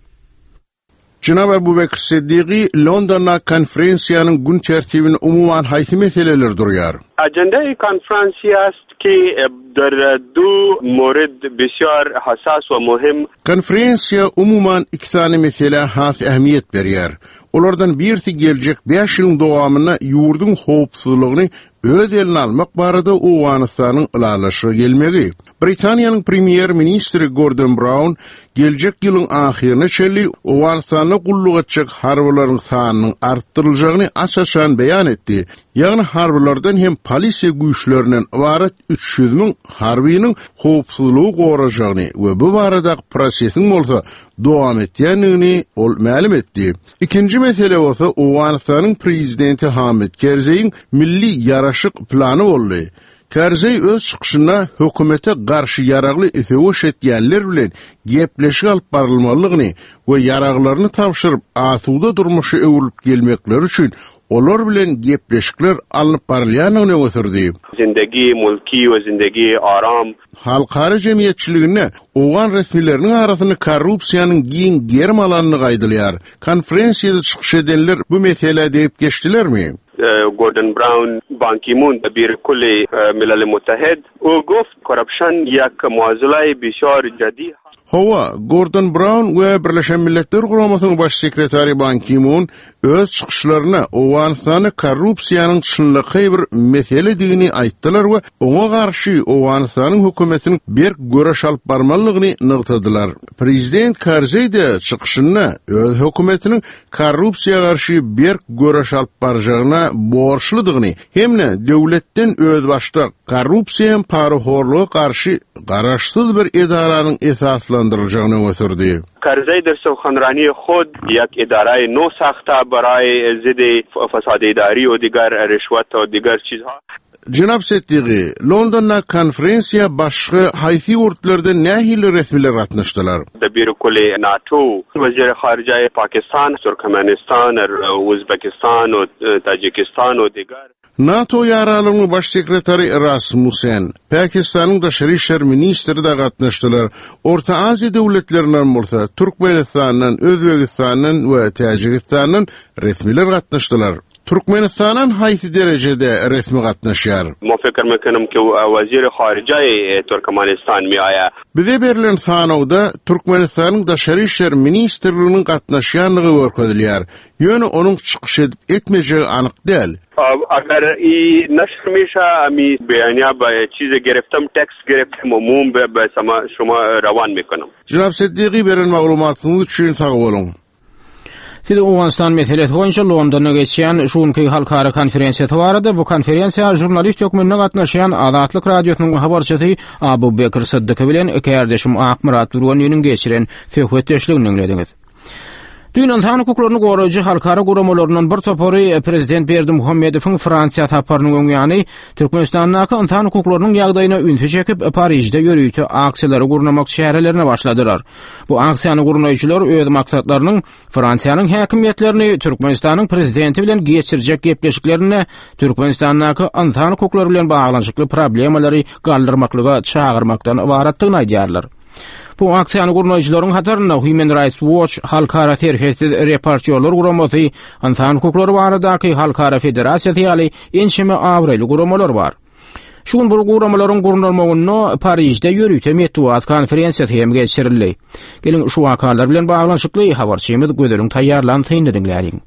Janabi Abu Bekir Sıddyky Londonda konferensiýanyň gün tertibini umumyň haýsy meseleler durýar. Ajenda-i konferensiýas ki در دو مورد بسیار حساس و مهم konferensiýa umumyň iki tane mesele has ähmiýet berýär. Olardan birisi geljek beş ýyl dowamyna ýurdun howpsuzlygyny öz eline almak barada Owganistanyň ulalaşy gelmegi. Britaniýanyň premier ministri Gordon Brown geljek ýylyň ahyryna çelli Owganistanyň gulluk etjek harbylaryň sanynyň artdyrylacagyny açaçan beýan etdi. Ýagny harbylardan hem polisiýa güýçlerinden ibaret üç yüz miň harbynyň howpsuzlygy gorajagyny we bu baradaky prosesiň bolsa dowam etýändigini ol ma'lum etdi. İkinji mesele bolsa Owganistanyň prezidenti Hamid Karzaiň milli yaraşyk plany boldy. Karzai öz çykyşynda hökümete garşy yaragly esegoş etýänler bilen gepleşik alyp barylmalygyny we yaraglaryny tapşyryp asuda durmuşy öwrülip gelmekleri üçin olar bilen gepleşikler alyp barylýanyny gösterdi. Zindagi mulki we zindagi aram halkara jemgyýetçiligine Owgan resmileriniň arasyny korrupsiýanyň giň germ alanyny gaýdylýar. Konferensiýada çykyş edenler bu mesele diýip geçdilermi? Gordon Brown Ban Ki-moon bir kulli Milal Muttahid o goft corruption yak muazilay bişar jadi. Hawa Gordon Brown we Birleşen Milletler Guramasynyň baş sekretary Ban Ki-moon öz çykyşlaryna Owganistanyň korrupsiýanyň çynlygy bir mesele digini aýtdylar we oňa garşy Owganistanyň hökümetiniň bir göreş alyp barmalygyny nygtadylar. Prezident Karzai de çykyşynda öz hökümetiniň korrupsiýa garşy bir göreş alyp barjagyna borçludygyny hemne döwletden öz başda korrupsiýa paraxorlugy garşy garaşsyz bir edaranyň esaslandyrylacagyny gösterdi. Karzai در سخنرانی خود یک اداره نو ساخته برای ضد فساد اداری و دیگر رشوت و دیگر چیزها. Janab Sıddyky, Londonda konferensiýa başga haýsy ýurtlardan nähili resmiler gatnaşdylar? Bir kulli NATO, Wezir Harjay Pakistan, Türkmenistan, Uzbekistan we Tajikistan we diğer NATO ýaralygynyň baş sekretary Rasmussen, Pakistanyň daşary işler ministri de gatnaşdylar. Orta Aziýa döwletlerinden bolsa Türkmenistanyň, Özbegistanyň we Tajikistanyň resmiler gatnaşdylar. Türkmenistan'ın haýsy derejede resmi gatnaşýar? Mä fikir mekenim ki waziri harijaý Türkmenistan mi aya. Bize berilen sanawda Türkmenistanyň daşary işler ministrliginiň gatnaşýanlygy görkezilýär. Ýöne onuň çykyş edip etmejegi anyk däl. اگر ای نشر میشه امی بیانیه با چیز گرفتم تکس گرفتم عموم به شما روان میکنم. Jynap Seddiqi beren maglumatyňyz üçin sag bolun. Siz Owanstan meselesi boýunça Londonda geçýän şunky halkara konferensiýa barada bu konferensiýa jurnalist ýokmunda gatnaşýan Azatlyk radiosynyň habarçysy Abu Bekir Siddiqi bilen ekerdeşim Akmurat Durwanyň geçiren söhbetdeşligini dinlediňiz. Dün insan hukuklaryny goraýjy halkara guramalaryndan bir topary prezident Berdimuhammedowyň Fransiýa taparynyň öňýany Türkmenistanyň insan hukuklarynyň ýagdaýyna ünsi çekip Parisde ýörüýte aksiýalary gurnamak şäherlerine başladylar. Bu aksiýany gurnaýjylar öz maksatlarynyň Fransiýanyň häkimiýetlerini Türkmenistanyň prezidenti bilen geçirjek gepleşiklerini Türkmenistanyň insan hukuklary bilen baglanyşykly problemalary galdyrmaklyga çağırmakdan ibaratdygyny aýdýarlar. Bu aksiýany gurnaýjylaryň hatarynda Human Rights Watch halkara terhesiz reportýorlar guramasy, insan hukuklary baradaky halkara federasiýasy ýaly enşeme awraýly guramalar bar. Şuň bu guramalaryň gurnalmagyny Parisde ýörüýte metbuat konferensiýasy hem geçirildi. Gelin şu wakalar bilen baglanyşykly habarçymyz göderiň taýýarlanýany dinläýin.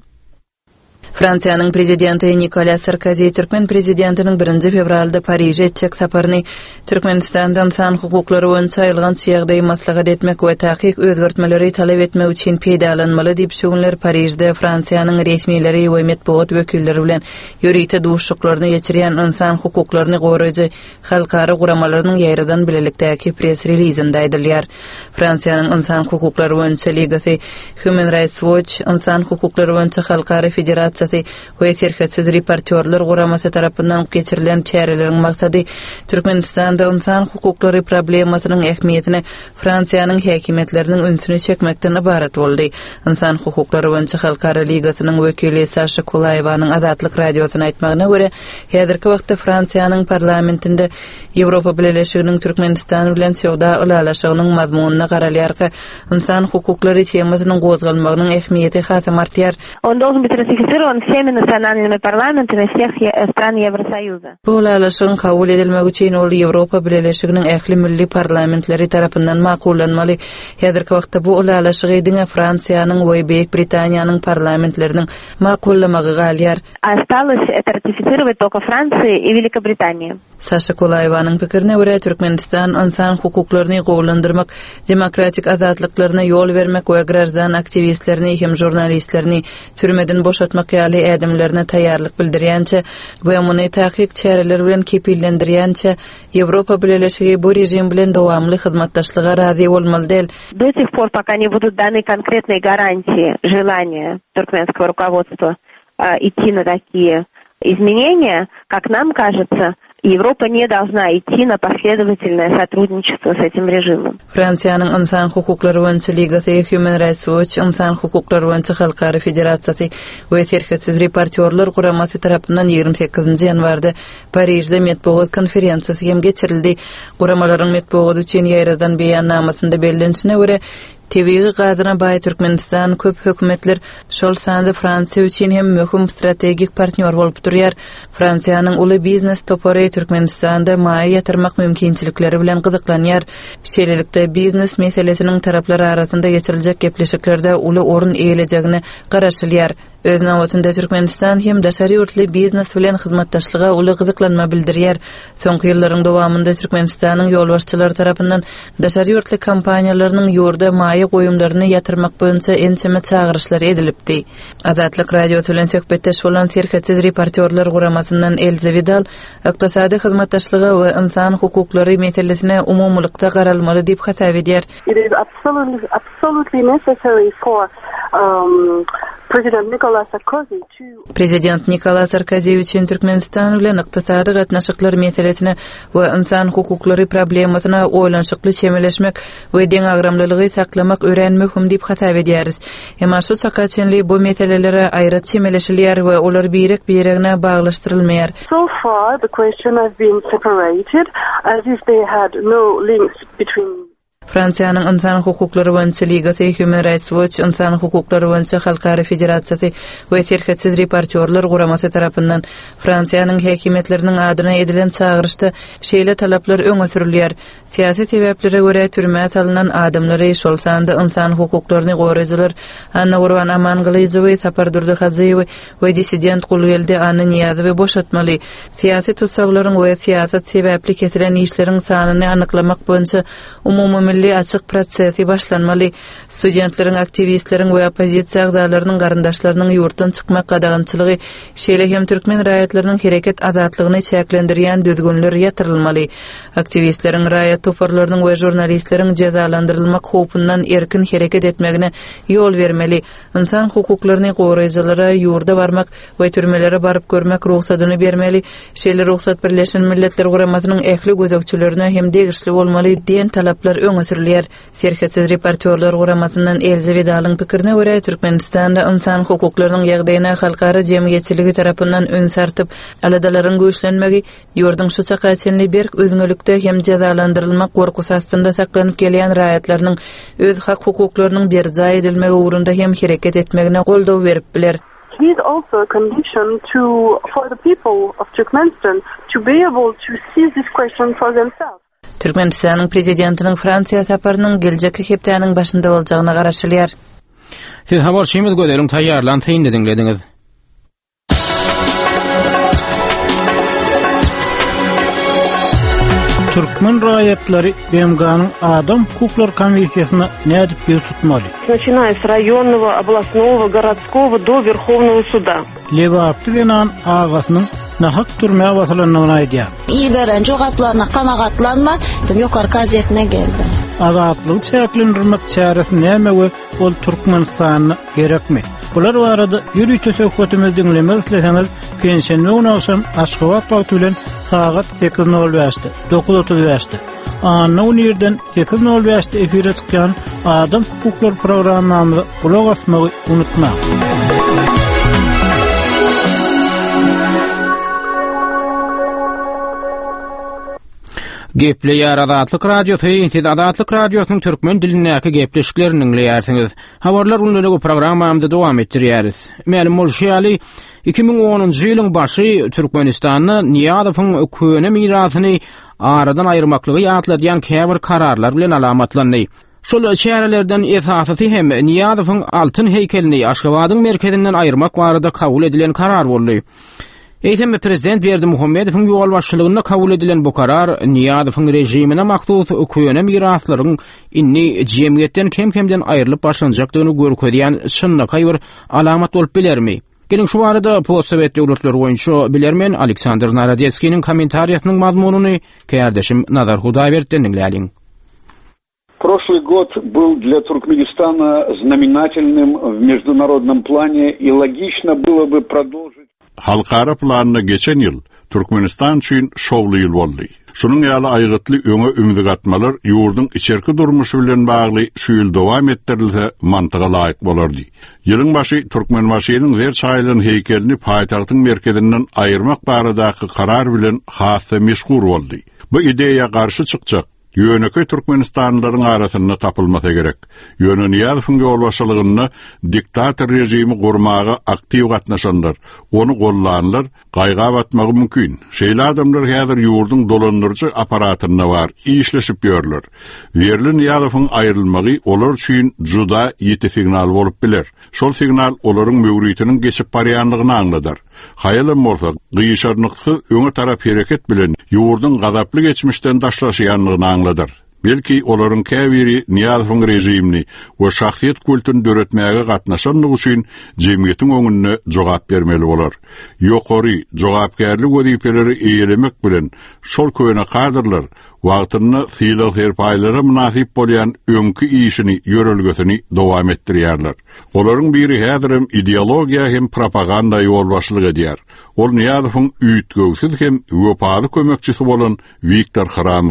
Fransiýanyň prezidenti Nicolas Sarkozy Türkmen prezidentiniň birinji fevralda Parisje etjek saparyny Türkmenistandan insan hukuklary boýunça aýylgan ýagdaý maslahat etmek we tahqiq özgertmeleri talep etmek üçin peýdalanmaly diýip şuňlar Parisde Fransiýanyň resmiýetleri we metbuat wekilleri bilen ýörüýte duşuklaryny geçirýän insan hukuklaryny goraýjy halkara guramalarynyň ýaýradan bilelikdäki press releasinde aýdylýar. Fransiýanyň insan hukuklary boýunça ligasy Human Rights Watch insan hukuklary boýunça halkara federasiýasy we terhesiz reportýorlar guramasy tarapyndan geçirilen çäreleriň maksady Türkmenistanda insan hukuklary problemasynyň ähmiýetini Fransiýanyň häkimetleriniň ünsüne çekmekden ibarat boldy. İnsan hukuklary boýunça halkara ligasynyň wekili Sasha Kulaýewanyň Azatlyk radiosyna aýtmagyna görä, häzirki wagtda Fransiýanyň parlamentinde Ýewropa Birleşiginiň Türkmenistan bilen söwda ulalaşygynyň mazmunyna garalýarky insan hukuklary temasynyň gozgalmagynyň ähmiýeti hasam artýar. Он должен быть ратифицирован всеми национальными парламентами всех стран Евросоюза. Bu ulalaşygyň kabul edilmegi üçin ol Ýewropa Birleşiginiň ähli milli parlamentleri tarapyndan makullanmaly. Häzirki wagtda bu ulalaşygy diňe Fransiýanyň we Beýik Britaniýanyň parlamentleriniň makullamagy galýar. Осталось это ратифицировать только Франция и Великобритания. Sasha Kulaýewanyň pikirine görä Türkmenistan insan hukuklaryny gowlandyrmak, demokratik azatlyklaryna ýol bermek we građan aktivistlerini hem jurnalistlerini türmeden boşatmak ýaly ädimlerine taýýarlyk bildirýänçe we muny tahqiq çäreleri bilen kepillendirýänçe Ýewropa Birleşigi bu rejim bilen dowamly hyzmatdaşlyga razy bolmaly däl. До сих пор, пока не будут даны конкретные гарантии желания туркменского руководства идти на такие изменения, как нам кажется, Европа не должна идти на последовательное сотрудничество с этим режимом. Fransiýanyň insan hukuklary boýunça ligasy Human Rights Watch insan hukuklary boýunça halkara federasiýasy we terhesiz reportýorlar guramasy tarapyndan ýygrimi sekizinji ýanwarda Parisde metbuat konferensiýasy hem geçirildi. Guramalaryň metbuat üçin ýaýradan beýannamasynda bellenişine görä Tebigi gazyna baý Türkmenistan köp hökümetler şol sanda Fransiýa üçin hem möhüm strategik partner bolup durýar. Fransiýanyň uly biznes topary Türkmenistanda maý ýatyrmak mümkinçilikleri bilen gyzyklanýar. Şeýlelikde biznes meselesiniň taraplary arasynda geçiriljek gepleşiklerde uly orun eýiljegini garaşylýar. Öz nawatynda Türkmenistan hem daşary ýurtly biznes bilen hyzmatdaşlyga uly gyzyklanma bildirýär. Soňky ýyllaryň dowamında Türkmenistanyň ýolbaşçylary tarapyndan daşary ýurtly kompaniýalarynyň ýurda maý goýumlaryny ýatyrmak boýunça ençeme çağırışlar edilipdi. Azatlyk radiosu bilen söhbetdeş bolan terhesiz reportýorlar guramasyndan Elza Vidal ykdysady hyzmatdaşlyga we insan hukuklary meselesine umumlykda garalmaly diýip hasap edýär. It is absolutely absolutely necessary for um President Nicolas Sarkozy to Prezident Nicolas Sarkozy üçin Türkmenistan bilen ykdysady gatnaşyklar meselesine we insan hukuklary problemasyna oýlanşykly çemeleşmek we deň agramlylygy saklamak öğrenmehum diýip hasap edýäris. Emma şu çakaçynly bu meselelere aýrat çemeleşilýär we olar birek biregine baglaşdyrylmaýar. So far the question has been separated as if they had no links between Fransiýanyň insan hukuklary boýunça ligasy Human Rights Watch insan hukuklary boýunça halkary federatsiýasy we terhetsiz reportyorlar guramasy tarapyndan Fransiýanyň häkimetleriniň adyna edilen çağırışda şeýle talaplar öňe sürilýär. Siýasy sebeplere görä türmäge salynan adamlary şol sanda insan hukuklaryny goraýjylar Anna Gurban Amangylyzowy, Sapar Durdyhazyýew we dissident Gulwelde Anna Niýazowy boşatmaly. Siýasy tutsaklaryň we siýasat sebäpli kesilen işleriň sanyny anyklamak boýunça umumy milli açyk prosesi başlanmaly. Studentleriň, aktivistleriň we opozisiýa agzalarynyň garandaşlarynyň ýurtdan çykmak gadagynçylygy şeýle hem türkmen raýatlarynyň hereket azatlygyny çäklendirýän düzgünler ýatyrylmaly. Aktivistleriň, raýat toparlarynyň we jurnalistleriň jazalandyrylmak howpundan erkin hereket etmegine ýol bermeli. İnsan hukuklaryny goraýjylara ýurda barmak we türmelere baryp görmek ruhsatyny bermeli. Şeýle ruhsat Birleşen Milletler Guramasynyň ähli gözekçilerine hem degişli bolmaly diýen talaplar öňe sürilýär. Serhetsiz reportyorlar Guramasyndan Elizabeth Dalyň pikirine görä Türkmenistanda insan hukuklarynyň ýagdaýyna halkary jemgyýetçiligi tarapyndan ün sartyp, aladalaryň güýçlenmegi, ýurdun şu çakaçynly berk özüňlükde hem jazalandyrylmak gorkusy astynda saklanyp gelýän raýatlarynyň öz hak hukuklarynyň berja edilmegi ugrunda hem hereket etmegine goldaw berip biler. It is also a condition to for the people of Turkmenistan to be able to see this question for themselves. Türkmenistanyň prezidentiniň Fransiýa saparynyň geljeki hepdeniň başynda boljagyna garaşylýar. Siz habar şeýmiz gödeliň taýýarlan taýyn ediňiz. Türkmen raýatlary B M G'nyň Adam Hukuklary Комиссиясына nädip ýer tutmaly? Начиная с районного, областного, городского до Верховного суда. Lebapty denan agasynyň nahak türmäge basylanyny aýdýar. İlgaren jogaplarına kanagatlanma, ýokary gazetine geldi. Azatlygy çäklendirmek çäresi näme we ol Türkmenistanyna gerekmi? Bular barada ýürüýte söhbetimizi dinlemek isleseňiz, pensiýa unaşan Aşgabat wagty bilen sagat sekiz nol beşde dokuz otuz beşde Anna Unirden sekiz nol beşde efire çykýan Adam Hukuklary programmamyza kulak asmagy unutma. Gepli ýar Azatlyk radiosu, siz Azatlyk radiosynyň türkmen dilindäki gepleşiklerini dinleýärsiňiz. Habarlar uluny programmamyzda dowam etdirýäris. Mälim bolşýaly iki ming onunçy ýylyň başy Türkmenistanyň Niýazowyň köne mirasyny aradan aýyrmaklygy ýatladýan käbir kararlar bilen alamatlandy. Şol çärelerden esasy hem Niýazowyň altyn heykelini Aşgabatyň merkezinden aýyrmak barada kabul edilen karar boldy. Eýsem prezident Berdimuhammedowyň ýol başçylygyna kabul edilen bu karar Niýazowyň rejimine maktus köne miraslaryň inni jemgyýetden kem-kemden aýrylyp başlanjakdygyny görkezýän çynnyka bir alamat bolup bilermi? Gelin şu barada postsovet döwletlери boýunça bilermen Aleksandr Narodetskiň kommentariýasynyň mazmunyny kärdeşim Nazar Hudaýberden dinleýäliň. Прошлый год был для Туркменистана знаменательным в международном плане, и логично было бы продолжить. Halkara planına geçen ýyl Türkmenistan üçin şowly ýyl boldy. Şunun ýaly aýgytly öňe ümidi gatmalar ýurdun içerki durmuşy bilen bagly şu ýyl dowam etdirilse mantyga laýyk bolardy. Ýylyň başy Türkmenbaşynyň her çaýlyň heykelini paýtagtyň merkezinden aýyrmak baradaky karar bilen hassa meşgul boldy. Bu ideýa garşy çykjak. Ýöneköy Türkmenistanlylaryň arasynda tapylmasa gerek. Ýöne Niýazowyň ýolbaşçylygyny diktator rejimi gurmagy aktiw gatnaşanlar, onu gollanlar, gaýga batmagy mümkin. Şeýle adamlar häzir ýurdun dolandyrjy aparatyna bar, işleşip ýörler. Berli Niýazowyň aýrylmagy olar üçin juda ýeti signal bolup biler. Şol signal olaryň möwritiniň geçip barýanlygyny aňladar. Haýalym bolsa, gyýşarnyksyz öňe tarap hereket bilen ýurdun gazaply geçmişden daşlaşýanlygyny aňladar. Belki olaryň käbiri Niýazowyň rejimini we şahsiýet kulturyny döretmäge gatnaşanlygy üçin jemgyýetiň öňünde jogap bermeli bolar. Ýokary jogapkärlik wezipeleri eýelemek bilen şol köýne kadrlar wagtyny fiýl serpaýlara munasip bolýan öňkü işini ýörelgesini dowam etdirýärler. Olaryň biri häzirem ideologiýa hem propaganda ýolbaşçylyk edýär. Ol Niýazowyň üýtgewsiz hem wepady kömekçisi bolan Viktor Kharamowdyr.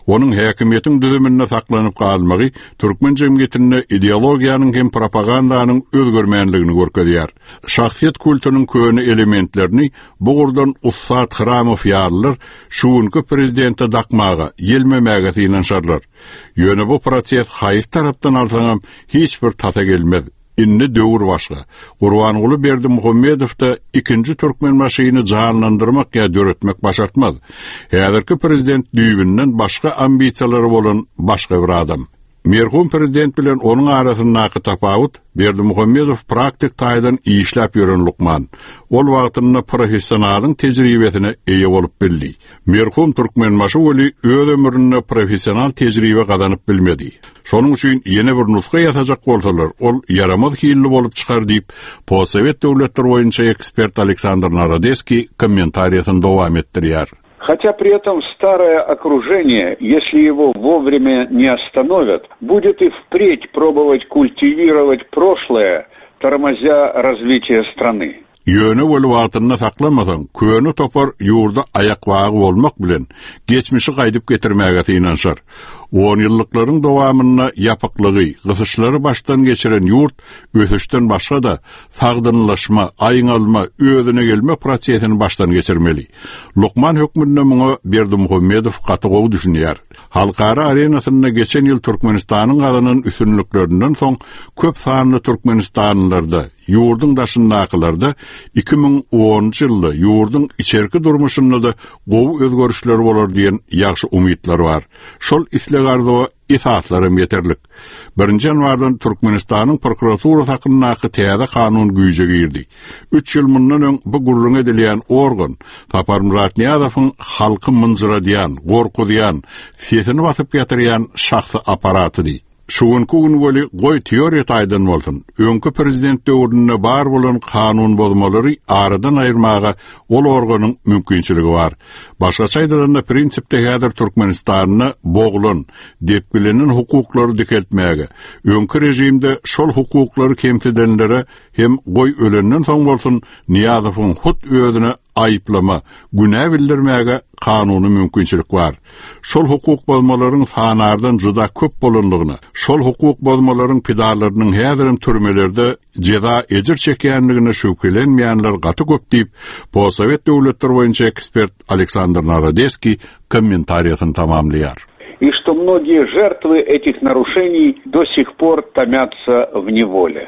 Onun häkimiýetiň düzümine saklanyp galmagy türkmen jemgyýetine ideologiýanyň hem propagandanyň özgörmänligini görkezýär. Şahsiýet kulturynyň köni elementlerini bu gurdan Ussat Hramow ýalylar şuňky prezidente dakmaga, gelmemäge synanşarlar. Ýöne bu proses haýyr tarapdan alsaňam hiç bir tata gelmedi. Inni döwür başga. Gurbanuly Berdimuhammedow da ikinji türkmen maşyny canlandyrmak ýa döretmek başartmaz. Häzirki prezident düýbünden başga ambisiýalary bolan başga bir adam. Merhum prezident bilen onun arasyndaky tapawut Berdimuhammedow praktik taýdan işläp ýören Lukman. Ol wagtynda professionalyň tejribesine eýe bolup bildi. Merhum türkmen maşy öli öz ömründe professional tejribe gazanyp bilmedi. Şonuň üçin ýene bir nuska ýazajak bolsalar, ol yaramaz hilli bolup çykar diýip, Possovet döwletleri boýunça ekspert Aleksandr Narodeski kommentariýasyny dowam etdirýär. Хотя при этом старое окружение, если его вовремя не остановят, будет и впредь пробовать культивировать прошлое, тормозя развитие страны. Ýöne bol wagtyna saklamasaň, köni topar ýurda ayakwagy bolmak bilen geçmişi gaýdyp getirmäge synanşar. on ýyllyklaryň dowamyna ýapyklygy, gysyşlary başdan geçiren ýurt ösüşden başga da sagdynlaşma, aýňalma, özüne gelme prosesini başdan geçirmeli. Lukman hökmünde muňa Berdimuhammedow gaty gowy düşünýär. Halkara arenasyna geçen ýyl Türkmenistanyň gazanyň üstünliklerinden soň köp sanly Türkmenistanlylarda, ýurdyň daşyndakylarda iki ming onunçy ýylda ýurdyň içerki durmuşynda da gowy özgörüşler bolar diýen ýaxşy umytlar bar. Şol islegarda itaatlarym yeterlik. birinji ýanwardan Türkmenistanyň prokuratura hakkyndaky täze kanun güýje girdi. üç ýyl mundan öň bu gurrun edilýän organ Tapar Murat Niýazowyň halky mınjyradýan, gorkudýan, fetini basyp ýatyrýan şahsy aparatydy. Şuun kugun woli goy teoriýa taýdan bolsun. Öňkü prezident döwründe bar bolan kanun bozmalary aradan aýyrmaga ol organyň mümkinçiligi bar. Başgaça aýdylanda prinsipde häzir Türkmenistanyny boğulan, depgilenen hukuklary dikeltmäge, öňkü rejimde şol hukuklary kemsidenlere hem goy ölenden soň bolsun Niýazowyň hut özüne ayıplama, günah bildirmäge kanuny mümkinçilik bar. Şol hukuk bozmalaryň sanardan juda köp bolanlygyna, şol hukuk bozmalaryň pidarlarynyň häzirim türmelerde jeza ejir çekýänligine şüphelenmeýänler gaty köp diýip, Possovet döwletleri boýunça ekspert Aleksandr Narodeski kommentariýasyny tamamlaýar. И что многие жертвы этих нарушений до сих пор томятся в неволе.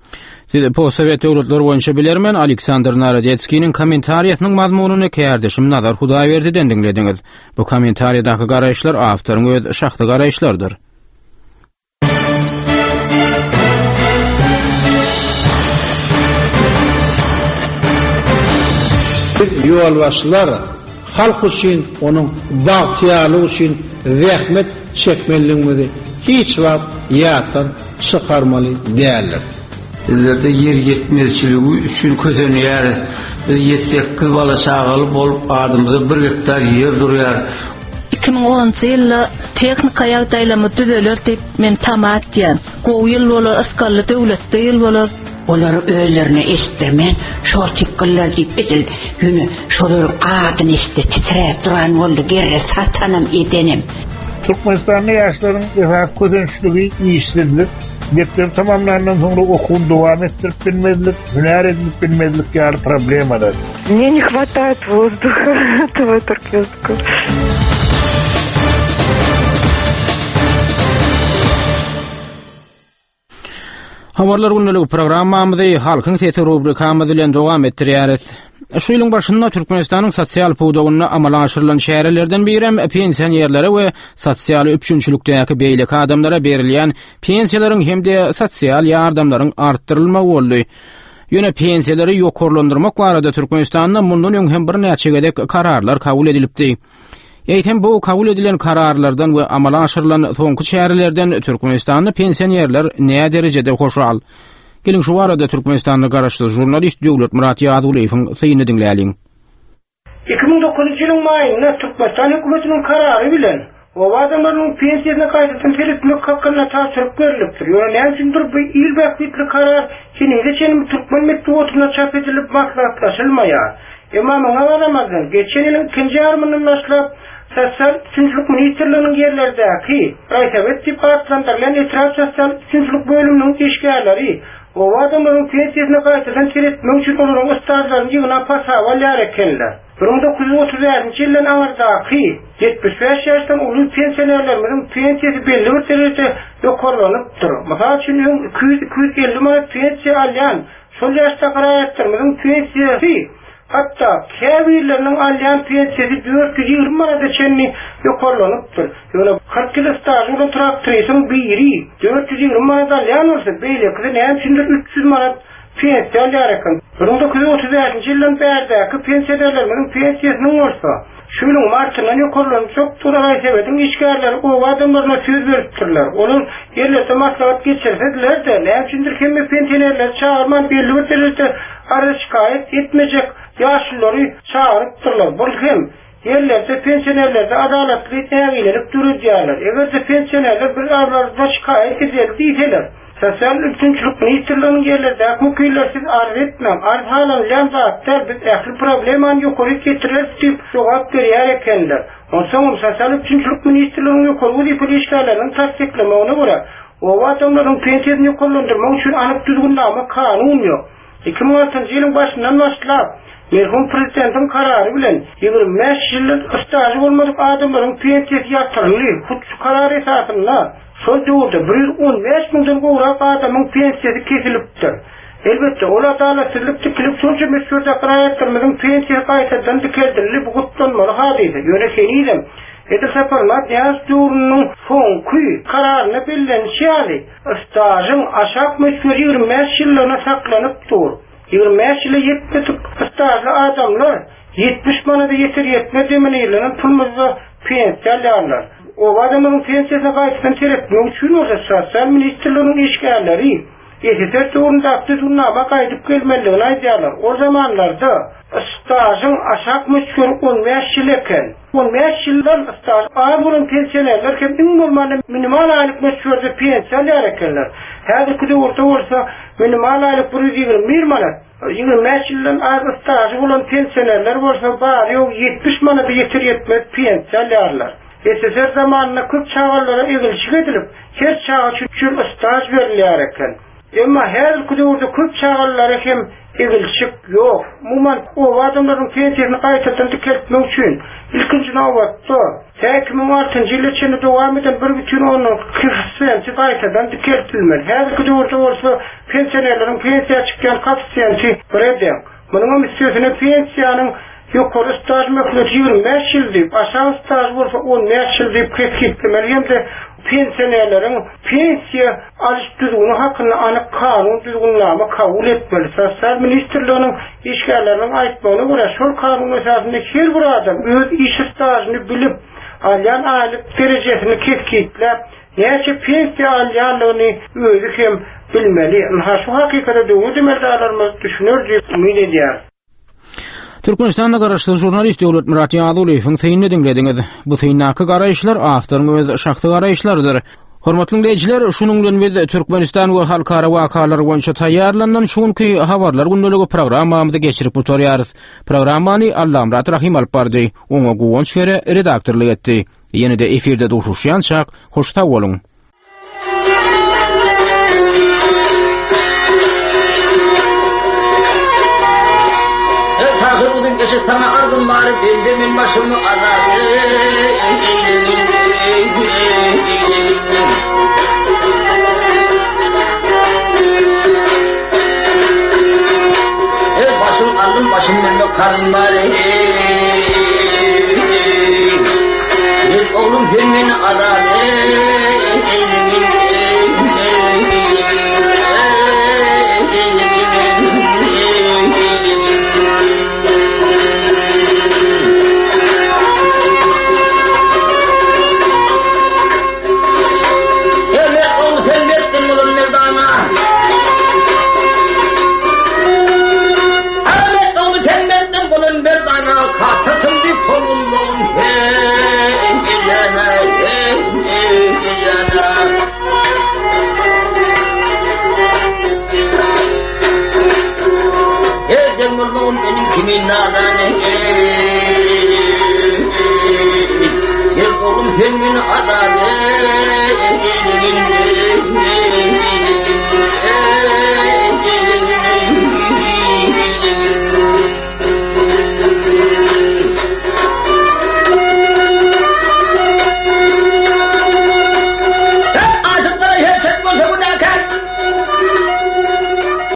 Siz Possovet döwletleri boýunça bilermen Aleksandr Narodetskiň kommentariýasynyň mazmunyny kärdeşim Nazar Hudaýberdi'den dinlediňiz. Bu kommentariýadaky garaýşlar awtoryň öz şahsy garaýşlardyr. Ýolbaşçylar halk üçin, onuň bagtyarlygy üçin zähmet çekmeliligini hiç wagt ýatdan çykarmaly däldir. Bizlerde yer yetmezçiligi üçin közenýär. Biz ýetsekkiz bala çagaly bolup adymyza bir hektar yer durýar. iki ming onunçy ýylda teknika ýagdaýlamy düzeler diýip men tamat diýen. Gowy ýyl bolar, asgarly döwletde ýyl bolar. Olar özlerine estirmen, şol çykkylar diýip edil. Ýöne şolar adyny esde titräp duran boldy, gerre satanam edenim. Türkmenistan'da yaşların efendim közençlüğü iyiştirilir. Mektem tamamlanan sonra okun devam ettirip bilmezlik, hüner edilip bilmezlik yani problem arar. Мне не хватает воздуха этого туркменского. Habarlar gündəligi programmamyzy halkyň sesi rubrikamyz bilen dowam etdirýäris. Şu ýylyň başynda Türkmenistanyň sosial puwdagyna amala aşyrylan şäherlerden birem pensiýerlere we sosial üçünçilikdäki beýleki adamlara berilýän pensiýalaryň hemde sosial ýardamlaryň artdyrylmagy boldy. Ýöne pensiýalary ýokarlandyrmak barada Türkmenistanda mundan öň hem bir näçe gedek kararlar kabul edilipdi. Eýtem bu kabul edilen kararlardan we amala aşyrylan soňky şäherlerden Türkmenistanyň pensiýerler näme derejede hoşal? Gelin şu arada Türkmenistan'a garaşlı jurnalist Döwlet Murat Ýazylyň syny dinläýäliň. iki ming dokuzunçy ýylyň maýynda Türkmenistan hökümetiniň karary bilen o adamlaryň pensiýasyna gaýdyp teretmek hakkyna täsir berilipdir. Ýöne näçindir bu ilbäklikli karar kinede çenim Türkmen mektubutyna çap edilip maslahatlaşylmaýar. Emma maňa garamazdan geçen ýylyň ikinji ýarmynyň başlap sosyal sinçilik ministerliğinin yerlerdeki Raysabet departmanlarıyla etraf sosyal sinçilik bölümünün işgärleri o adamların pensiyasına kayıtladan teretmek için onların ıstajlarını yığına pasaval yarekenler. bin dokuz yüz otuz altıncı yılın ağırdaki yetmiş beş yaştan ulu pensionerlerimizin pensiyası belli bir derecede yukarılanıptır. Mesela için iki yüz iki yüz elli manat pensiya alayan sol yaşta karayetlerimizin pensiyası hatta kâbirlerinin alayan pensiyası dört yüz yirmi manat içenli yukarılanıptır. Yani kırk yıl stajı olan traktörün biri dört yüz yirmi manat alayan olsa beyle kızı ne hemşindir üç yüz manat pensiya alayarakın. bin dokuz yüz otuz altıncı yılın berdeki pensiyaderlerimizin pensiyasının olsa şunun martından yukarılanıp çok tuğraray sebedin işgärleri o adamlarına söz veriptirler. Onun yerlerde maslahat geçirsediler de ne hemşindir kemme pensiyaderler çağırman belli bir derecede arı şikayet etmeyecek yaşlıları çağırıptırlar. Bu hem yerlerde pensiyonerlerde adaletli eğilerek duracaklar. Eğer de pensiyonerler bir arlarında şikayet eder değiller. Sosyal üçüncülük ministerliğinin yerlerde mükillersiz arz etmem. Arz halen lenzatlar biz ehli probleman yukarı getirir deyip cevap veriyor ekenler. Ondan sosyal üçüncülük ministerliğinin yukarı uzifili işgallerinin tasdiklemağına göre o adamların pensiyasını yukarılandırmak için anıp düzgünlama kanun yok. iki bin altıncı yılın başından başlayıp merhum prezidentin kararı bilen yirmi beş yıllık stajı olmadık adamların pensiyası yatırılıyor. Hukuksuz karar esasında sol doğruda bir on beş milyondan uğrak adamın pensiyası kesiliptir. Elbette o adaletsizlik dikilip sonucu meşhurda karayetlerimizin pensiyası kayıtlardan dikeldirilip kutlanmalı hadise. Yöneteniyle Edil Saparlar Diyaz Doğru'nun son kuyu kararını bilinen şiali stajın aşağı meşhur yirmi beş yıllığına saklanıp dur. yirmi beş yılı yetmedik stajlı adamlar yetmiş manada yeter yetmez emineylerinin pulmuzda pensiya alırlar. O adamın pensiyasına kayıtlarını teretmek için olsa sosyal ministerliğinin işgärleri Eseter doğrunda aklı durunama kaydıp gelmeliğine aydılarlar. O zamanlarda stajın aşağı meşhur on beş yıl eken. on beş yıldan staj ağır bulun pensiyonerler hem ünlü minimal aylık meşhurda pensiya alırlar. Her iki de orta olsa minimal aylık bir yirmi manat. yirmi beş yıldan ağır stajı bulan pensiyonerler olsa bari yok yetmiş manat yeter yetmez pensiya alırlar. Eseter zamanına kırk çağırlara egilçik edilip her çağı için staj verilirken. Ama her ülkede orada kırk çağırlara hem egilçik yok. Muman o adamların pensiyasını kayıtlardan dikeltmek için ilkinci navatta iki bin altıncı yıl içinde devam eden bir bütün onun kıfsiyenti kayıtlardan dikeltilmeli. Her ülkede orada olsa pensiyonerlerin pensiya çıkan kafsiyenti bırakın. Bunun istiyorsanız pensiyanın yukarı staj mekleti yirmi beş yıl deyip aşağı staj olsa on beş yıl deyip keskitlemeli. Hem de pensiyonerlerin pensiya alış düzgünü hakkında anık kanun düzgünlama kabul etmeli. Sosyal ministerliğinin işgärlerinin aytmağına göre şol kanun esasında her bir adam öz iş stajını bilip alayan aylık derecesini keskitlep neyse pensiya alayanlığını özü hem bilmeli. Ha şu hakikate doğru demeldarlarımız düşünür diye ümit ediyor. Türkmenistan'da garaşlı jurnalist Döwlet Murat Ýazylywyň teýinini dinlediňiz. Bu teýinnaky garaýşlar ahtaryň öz şahty garaýşlardyr. Hormatly dinleýijiler, şunuň bilen biz Türkmenistan we halkara wakalar boýunça taýýarlanan şuňky habarlar gündäligi programmamyzda geçirip oturýarys. Programmany Allam Murat Rahim alyp bardy. Oňa gowunç ýere redaktorlyk etdi. Ýene-de efirde duşuşýançak hoşta boluň. Tahırudun keşi sana ardın bari bildimin başımı azadı. Evet başım aldım başım benimle karın bari. Bir oğlum filmini azadı. Kimin nadane Sen min adalet